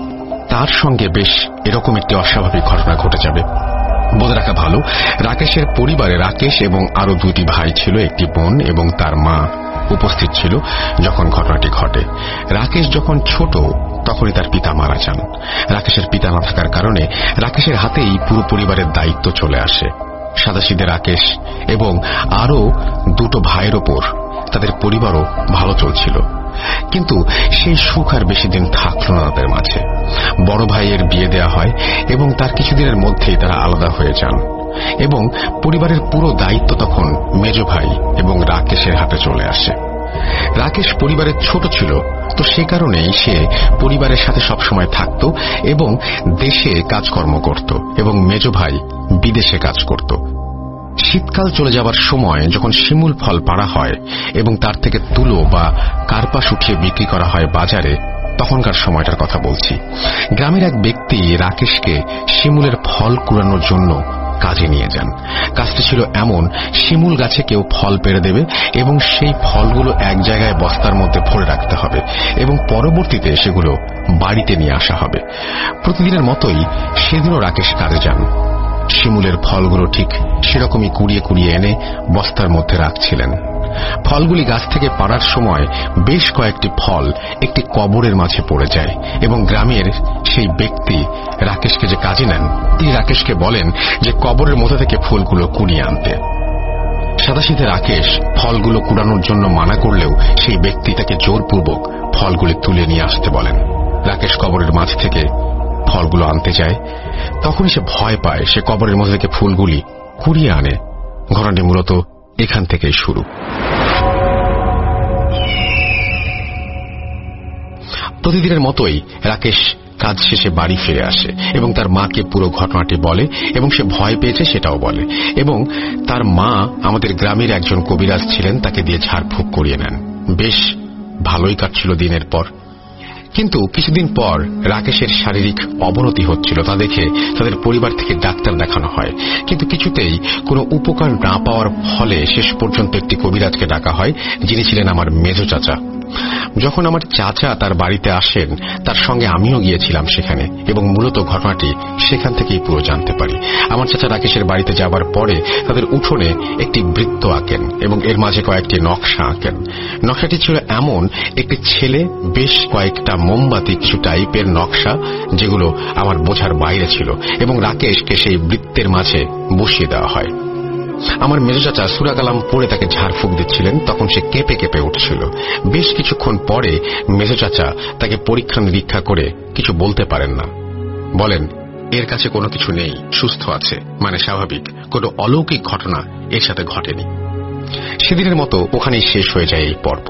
তার সঙ্গে বেশ এরকম একটি অস্বাভাবিক ঘটনা ঘটে যাবে। বলে রাখা ভালো, রাকেশের পরিবারে রাকেশ এবং আরো দুটি ভাই ছিল, একটি বোন এবং তার মা উপস্থিত ছিল যখন ঘটনাটি ঘটে। রাকেশ যখন ছোট তখনই তার পিতা মারা যান। রাকেশের পিতা না থাকার কারণে রাকেশের হাতেই পুরো পরিবারের দায়িত্ব চলে আসে। সাদাসিধে রাকেশ এবং আরো দুটো ভাইয়ের ওপর তাদের পরিবারও ভালো চলছিল, কিন্তু সেই সুখ আর বেশি দিন থাকল না তাদের মাঝে। বড় ভাইয়ের বিয়ে দেয়া হয় এবং তার কিছুদিনের মধ্যেই তারা আলাদা হয়ে যান এবং পরিবারের পুরো দায়িত্ব তখন মেজ ভাই এবং রাকেশের হাতে চলে আসে। রাকেশ পরিবারের ছোট ছিল, তো সে কারণেই সে পরিবারের সাথে সবসময় থাকত এবং দেশে কাজকর্ম করত এবং মেজ ভাই বিদেশে কাজ করত। শীতকাল চলে যাবার সময় যখন শিমুল ফল পাড়া হয় এবং তার থেকে তুলো বা কার্পাস উঠিয়ে বিক্রি করা হয় বাজারে, তখনকার সময়টার কথা বলছি। গ্রামের এক ব্যক্তি রাকেশকে শিমুলের ফল কুড়ানোর জন্য কাজে নিয়ে যান। কাজটি ছিল এমন, শিমুল গাছে কেউ ফল পেড়ে দেবে এবং সেই ফলগুলো এক জায়গায় বস্তার মধ্যে ভরে রাখতে হবে এবং পরবর্তীতে সেগুলো বাড়িতে নিয়ে আসা হবে। প্রতিদিনের মতোই সেদিনও রাকেশ কাজে যান। শিমুলের ফলগুলো ঠিক সেরকমই কুড়িয়ে কুড়িয়ে এনে বস্তার মধ্যে রাখছিলেন। ফলগুলি গাছ থেকে পাড়ার সময় বেশ কয়েকটি ফল একটি কবরের মাঝে পড়ে যায় এবং গ্রামের সেই ব্যক্তি রাকেশকে যে কাজে নেন তিনি রাকেশকে বলেন যে কবরের মধ্যে থেকে ফুলগুলো কুড়িয়ে আনতে। সাদাসিধে রাকেশ ফলগুলো কুড়ানোর জন্য মানা করলেও সেই ব্যক্তি তাকে জোরপূর্বক ফলগুলি তুলে নিয়ে আসতে বলেন। রাকেশ কবরের মাঝ থেকে ফলগুলো আনতে যায়, তখনই সে ভয় পায়। সে কবরের মধ্যে থেকে ফুলগুলি কুড়িয়ে আনে। ঘটনাটি মূলত এখান থেকেই শুরু। প্রতিদিনের মতোই রাকেশ কাজ শেষে বাড়ি ফিরে আসে এবং তার মাকে পুরো ঘটনাটি বলে এবং সে ভয় পেয়েছে সেটাও বলে এবং তার মা আমাদের গ্রামের একজন কবিরাজ ছিলেন, তাকে দিয়ে ঝাড়ফুঁক করিয়ে নেন। বেশ ভালোই কাটছিল দিনের পর। কিন্তু কিছুদিন পর রাকেশের শারীরিক অবনতি হচ্ছিল, তা দেখে তাদের পরিবার থেকে ডাক্তার দেখানো হয়, কিন্তু কিছুতেই কোনো উপকার না পাওয়ার ফলে শেষ পর্যন্ত একটি কবিরাজকে ডাকা হয়, যিনি ছিলেন আমার মেজ চাচা। যখন আমার চাচা তার বাড়িতে আসেন, তার সঙ্গে আমিও গিয়েছিলাম সেখানে এবং মূলত ঘটনাটি সেখান থেকেই পুরো জানতে পারি। আমার চাচা রাকেশের বাড়িতে যাবার পরে তাদের উঠোনে একটি বৃত্ত আঁকেন এবং এর মাঝে কয়েকটি নকশা আঁকেন। নকশাটি ছিল এমন, একটি ছেলে, বেশ কয়েকটা মোমবাতি, কিছু টাইপের নকশা যেগুলো আমার বোঝার বাইরে ছিল এবং রাকেশকে সেই বৃত্তের মাঝে বসিয়ে দেওয়া হয়। আমার মেজ চাচা সূরা কালাম পড়ে তাকে ঝাড়ফুঁক দিচ্ছিলেন, তখন সে কেঁপে কেঁপে উঠছিল। বেশ কিছুক্ষণ পরে মেজ চাচা তাকে পরীক্ষা নিরীক্ষা করে কিছু বলতে পারেন না, বলেন এর কাছে কোনো কিছু নেই, সুস্থ আছে, মানে স্বাভাবিক, কোনো অলৌকিক ঘটনা এর সাথে ঘটেনি। সেদিনের মতো ওখানেই শেষ হয়ে যায় এই পর্ব।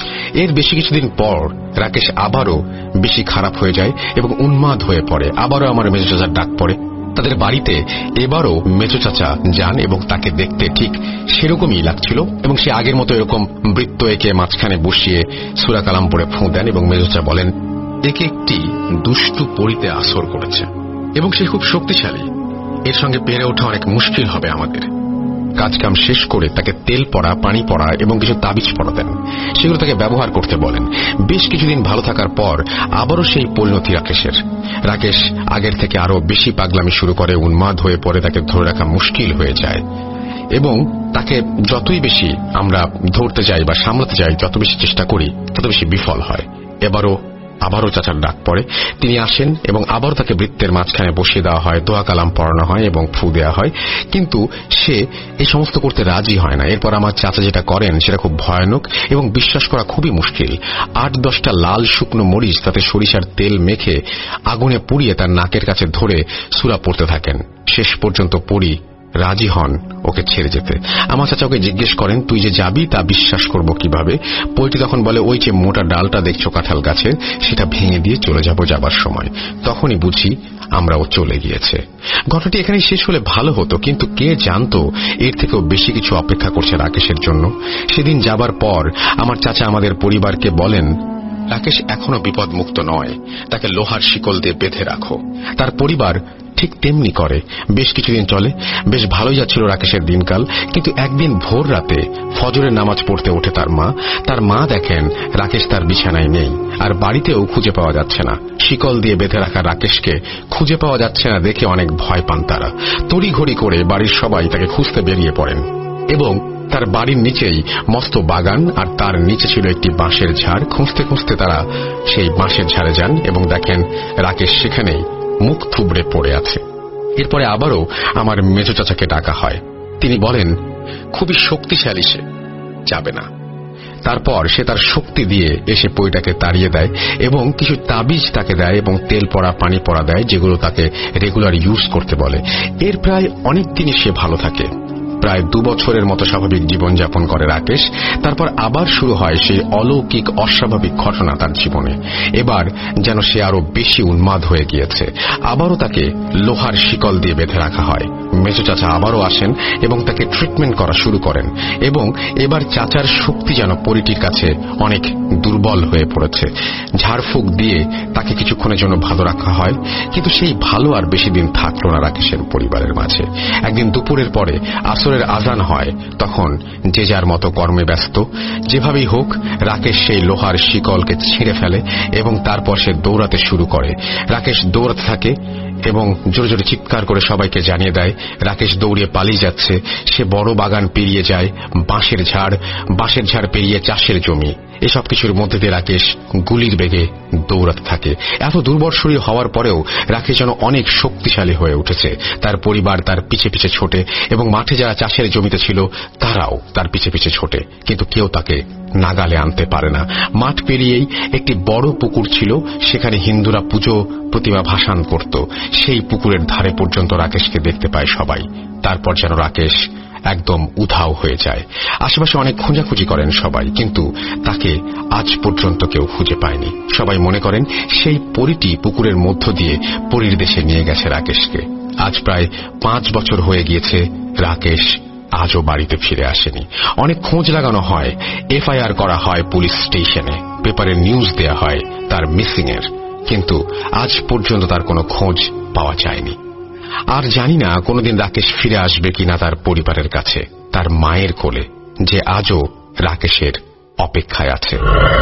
এর বেশি কিছুদিন পর রাকেশ আবারও বেশি খারাপ হয়ে যায় এবং উন্মাদ হয়ে পড়ে। আবারও আমার মেজো চাচার ডাক পড়ে। তাদের বাড়িতে এবারও মেজো চাচা যান এবং তাকে দেখতে ঠিক সেরকমই লাগছিল এবং সে আগের মতো এরকম বৃত্ত এঁকে মাঝখানে বসিয়ে সূরা কালাম পড়ে ফুঁ দেন এবং মেজো চাচা বলেন, একে একটি দুষ্টু পরীতে আসর করেছে এবং সে খুব শক্তিশালী, এর সঙ্গে পেরে ওঠা অনেক মুশকিল হবে আমাদের। কাজকাম শেষ করে তাকে তেল পড়া, পানি পড়া এবং কিছু তাবিজ পড়া দেন, সেগুলো তাকে ব্যবহার করতে বলেন। বেশ কিছুদিন ভালো থাকার পর আবারও সেই পরিণতি রাকেশের। রাকেশ আগের থেকে আরো বেশি পাগলামি শুরু করে, উন্মাদ হয়ে পড়ে, তাকে ধরে রাখা মুশকিল হয়ে যায় এবং তাকে যতই বেশি আমরা ধরতে যাই বা সামলাতে যাই, যত বেশি চেষ্টা করি তত বেশি বিফল হয়। এবারও আবারও চাচার ডাক পড়ে। তিনি আসেন এবং আবারও তাকে বৃত্তের মাঝখানে বসিয়ে দেওয়া হয়, দোয়া কালাম পড়ানো হয় এবং ফু দেওয়া হয়, কিন্তু সে এই সমস্ত করতে রাজি হয় না। এরপর আমার চাচা যেটা করেন সেটা খুব ভয়ানক এবং বিশ্বাস করা খুবই মুশকিল। আট দশটা লাল শুকনো মরিচ তাতে সরিষার তেল মেখে আগুনে পুড়িয়ে তার নাকের কাছে ধরে সূরা পড়তে থাকেন। শেষ পর্যন্ত পড়ি রাজি হন ওকে ছেড়ে যেতে। আমার চাচা ওকে জিজ্ঞেস করেন, তুই যে যাবি তা বিশ্বাস করব কিভাবে? পৈটি তখন বলে, ওই যে মোটা ডালটা দেখছো কাঁঠাল গাছের, সেটা ভেঙে দিয়ে চলে যাব যাবার সময়। তখনই বুঝি আমরাও চলে গিয়েছে। ঘটনাটি এখানেই শেষ হলে ভালো হতো, কিন্তু কে জানতো এর থেকেও বেশি কিছু অপেক্ষা করছে রাকেশের জন্য। সেদিন যাবার পর আমার চাচা আমাদের পরিবারকে বলেন, রাকেশ এখনো বিপদ মুক্ত নয়, তাকে লোহার শিকল দিয়ে বেঁধে রাখো। তার পরিবার ঠিক তেমনি করে। বেশ কিছুদিন চলে, বেশ ভালোই যাচ্ছিল রাকেশের দিনকাল, কিন্তু একদিন ভোর রাতে ফজরের নামাজ পড়তে ওঠে তার মা। তার মা দেখেন রাকেশ তার বিছানায় নেই, আর বাড়িতেও খুঁজে পাওয়া যাচ্ছে না। শিকল দিয়ে বেঁধে রাখা রাকেশকে খুঁজে পাওয়া যাচ্ছে না দেখে অনেক ভয় পান তারা। তড়িঘড়ি করে বাড়ির সবাই তাকে খুঁজতে বেরিয়ে পড়েন এবং তার বাড়ির নিচেই মস্ত বাগান, আর তার নিচে ছিল একটি বাঁশের ঝাড়। খুঁজতে খুঁজতে তারা সেই বাঁশের ঝাড়ে যান এবং দেখেন রাকেশ সেখানেই মুখ থুবড়ে পড়ে আছে। এরপরে আবারও আমার মেজো চাচাকে ডাকা হয়। তিনি বলেন, খুবই শক্তিশালী, সে যাবে না। তারপর সে তার শক্তি দিয়ে এসে পইটাকে তাড়িয়ে দেয় এবং কিছু তাবিজ তাকে দেয় এবং তেল পড়া, পানি পড়া দেয়, যেগুলো তাকে রেগুলার ইউজ করতে বলে। এর প্রায় অনেক দিনই সে ভালো থাকে। প্রায় দু বছরের মতো স্বাভাবিক জীবনযাপন করে রাকেশ। তারপর আবার শুরু হয় সেই অলৌকিক অস্বাভাবিক ঘটনা তার জীবনে। এবার যেন সে আরো বেশি উন্মাদ হয়ে গিয়েছে। আবারও তাকে লোহার শিকল দিয়ে বেঁধে রাখা হয়। মেজো চাচা আবারও আসেন এবং তাকে ট্রিটমেন্ট করা শুরু করেন এবং এবার চাচার শক্তি যেন পরিটির কাছে অনেক দুর্বল হয়ে পড়েছে। ঝাড়ফুঁক দিয়ে তাকে কিছুক্ষণের জন্য ভালো রাখা হয়, কিন্তু সেই ভালো আর বেশি দিন থাকলো না রাকেশের পরিবারের মাঝে। একদিন দুপুরের পরে আসরের আজান হয়, তখন যে যার মতো কর্মে ব্যস্ত। যেভাবেই হোক রাকেশ সেই লোহার শিকলকে ছিঁড়ে ফেলে এবং তারপর সে দৌড়াতে শুরু করে। রাকেশ দৌড়াতে থাকে এবং জোরে জোরে চিৎকার করে সবাইকে জানিয়ে দেয় রাকেশ দৌড়িয়ে পালিয়ে যাচ্ছে। সে বড় বাগান পেরিয়ে যায়, বাঁশের ঝাড়, বাঁশের ঝাড় পেরিয়ে চাষের জমি। এসব কিছুর মধ্যে দিয়ে রাকেশ গুলির বেগে দৌড়াতে থাকে। এত দুর্বল শরীর হওয়ার পরেও রাকেশ যেন অনেক শক্তিশালী হয়ে উঠেছে। তার পরিবার তার পিছে পিছে ছোটে এবং মাঠে যারা চাষের জমিতে ছিল তারাও তার পিছে পিছে ছোটে, কিন্তু কেউ তাকে নাগালে আনতে পারে না। মাঠ পেরিয়েই একটি বড় পুকুর ছিল, সেখানে হিন্দুরা পুজো প্রতিমা ভাসান করত। সেই পুকুরের ধারে পর্যন্ত রাকেশকে দেখতে পায় সবাই। তারপর যেন রাকেশ একদম উধাও হয়ে যায়। আশেপাশে অনেক খোঁজাখুঁজি করেন সবাই, কিন্তু তাকে আজ পর্যন্ত কেউ খুঁজে পায়নি। সবাই মনে করেন সেই পরীটি পুকুরের মধ্য দিয়ে পরীর দেশে নিয়ে গেছে রাকেশকে। আজ প্রায় পাঁচ বছর হয়ে গিয়েছে, রাকেশ আজও বাড়িতে ফিরে আসেনি। অনেক খোঁজ লাগানো হয়, এফআইআর করা হয় পুলিশ স্টেশনে, পেপারে নিউজ দেয়া হয় তার মিসিং এর, কিন্তু আজ পর্যন্ত তার কোনো খোঁজ পাওয়া যায়নি। আর জানি না কোনোদিন রাকেশ ফিরে আসবে কিনা তার পরিবারের কাছে, তার মায়ের কোলে, যে আজও রাকেশের অপেক্ষায় আছে।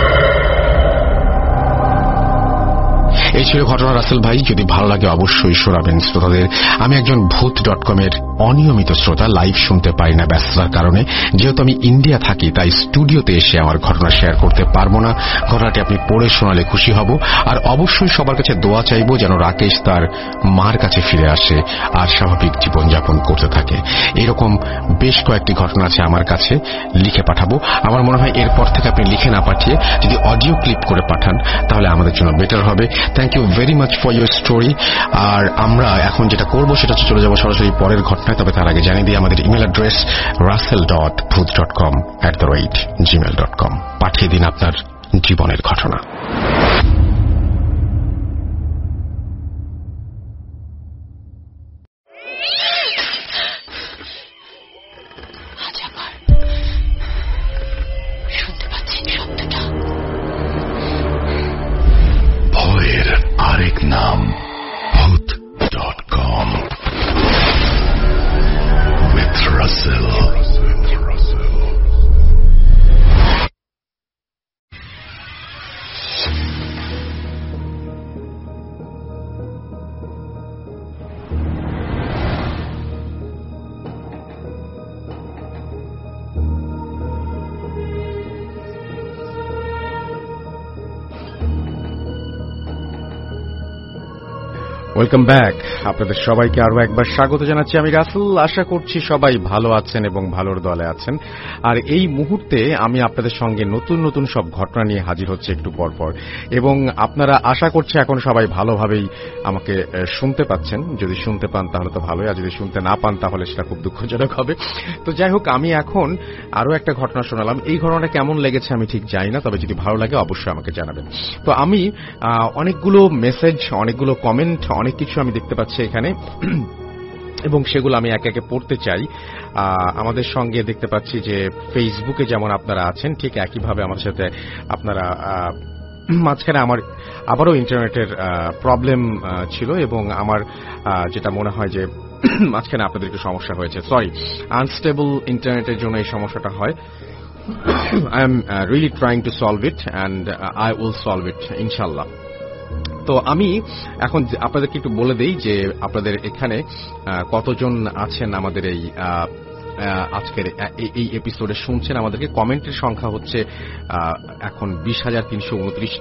এই ছিল ঘটনা রাসেল ভাই। যদি ভালো লাগে অবশ্যই শোনাবেন শ্রোতাদের। আমি একজন ভূত ডট কম এর অনিয়মিত শ্রোতা, লাইভ শুনতে পারি না ব্যস্ততার কারণে। যেহেতু আমি ইন্ডিয়া থাকি তাই স্টুডিওতে এসে আমার ঘটনা শেয়ার করতে পারবো না। ঘটনাটি আপনি পড়ে শোনালে খুশি হব। আর অবশ্যই সবার কাছে দোয়া চাইব যেন রাকেশ তার মার কাছে ফিরে আসে আর স্বাভাবিক জীবনযাপন করতে থাকে। এরকম বেশ কয়েকটি ঘটনা আছে আমার কাছে, লিখে পাঠাবো। আমার মনে হয় এরপর থেকে আপনি লিখে না পাঠিয়ে যদি অডিও ক্লিপ করে পাঠান তাহলে আমাদের জন্য বেটার হবে। Thank thank you very much for your story. আর আমরা এখন যেটা করবো সেটা হচ্ছে চলে যাবো সরাসরি পরের ঘটনায়, তবে তার আগে জানিয়ে দিই আমাদের ইমেল অ্যাড্রেস রাসেল ডট ভূত dot com at the rate Gmail dot com. পাঠিয়ে দিন আপনার জীবনের ঘটনা। শুনতে পাচ্ছেন শব্দটা? ভয়ের আরেক নাম Bhoot dot com with Russell. Welcome back. আপনাদের সবাইকে আরো একবার স্বাগত জানাচ্ছি আমি রাসেল। আশা করছি সবাই ভালো আছেন এবং ভালোর দলে আছেন। আর এই মুহূর্তে আমি আপনাদের সঙ্গে নতুন নতুন সব ঘটনা নিয়ে হাজির হচ্ছে একটু পর পর, এবং আপনারা আশা করছি এখন সবাই ভালোভাবেই আমাকে শুনতে পাচ্ছেন। যদি শুনতে পান তাহলে তো ভালোই, আর যদি শুনতে না পান তাহলে সেটা খুব দুঃখজনক হবে। তো যাই হোক, আমি এখন আরো একটা ঘটনা শোনালাম। এই ঘটনাটা কেমন লেগেছে আমি ঠিক জানি না, তবে যদি ভালো লাগে অবশ্যই আমাকে জানাবেন। তো আমি অনেকগুলো মেসেজ, অনেকগুলো কমেন্ট, অনেক কিছু আমি দেখতে পাচ্ছি এখানে, এবং সেগুলো আমি একে একে পড়তে চাই। আমাদের সঙ্গে দেখতে পাচ্ছি যে ফেসবুকে যেমন আপনারা আছেন, ঠিক একইভাবে আমার সাথে আপনারা মাঝখানে আমার আবারও ইন্টারনেটের প্রবলেম ছিল, এবং আমার যেটা মনে হয় যে মাঝখানে আপনাদের একটু সমস্যা হয়েছে। সরি, আনস্টেবল ইন্টারনেটের জন্য এই সমস্যাটা হয়। I am uh, really trying to solve it and uh, I will solve it ইনশাআল্লাহ। তো আমি এখন আপনাদেরকে একটু বলে দেই যে আপনাদের এখানে কতজন আছেন আমাদের এই আজকের এই এপিসোডে শুনছেন। আমাদেরকে কমেন্টের সংখ্যা হচ্ছে এখন বিশ হাজার তিনশো উনত্রিশ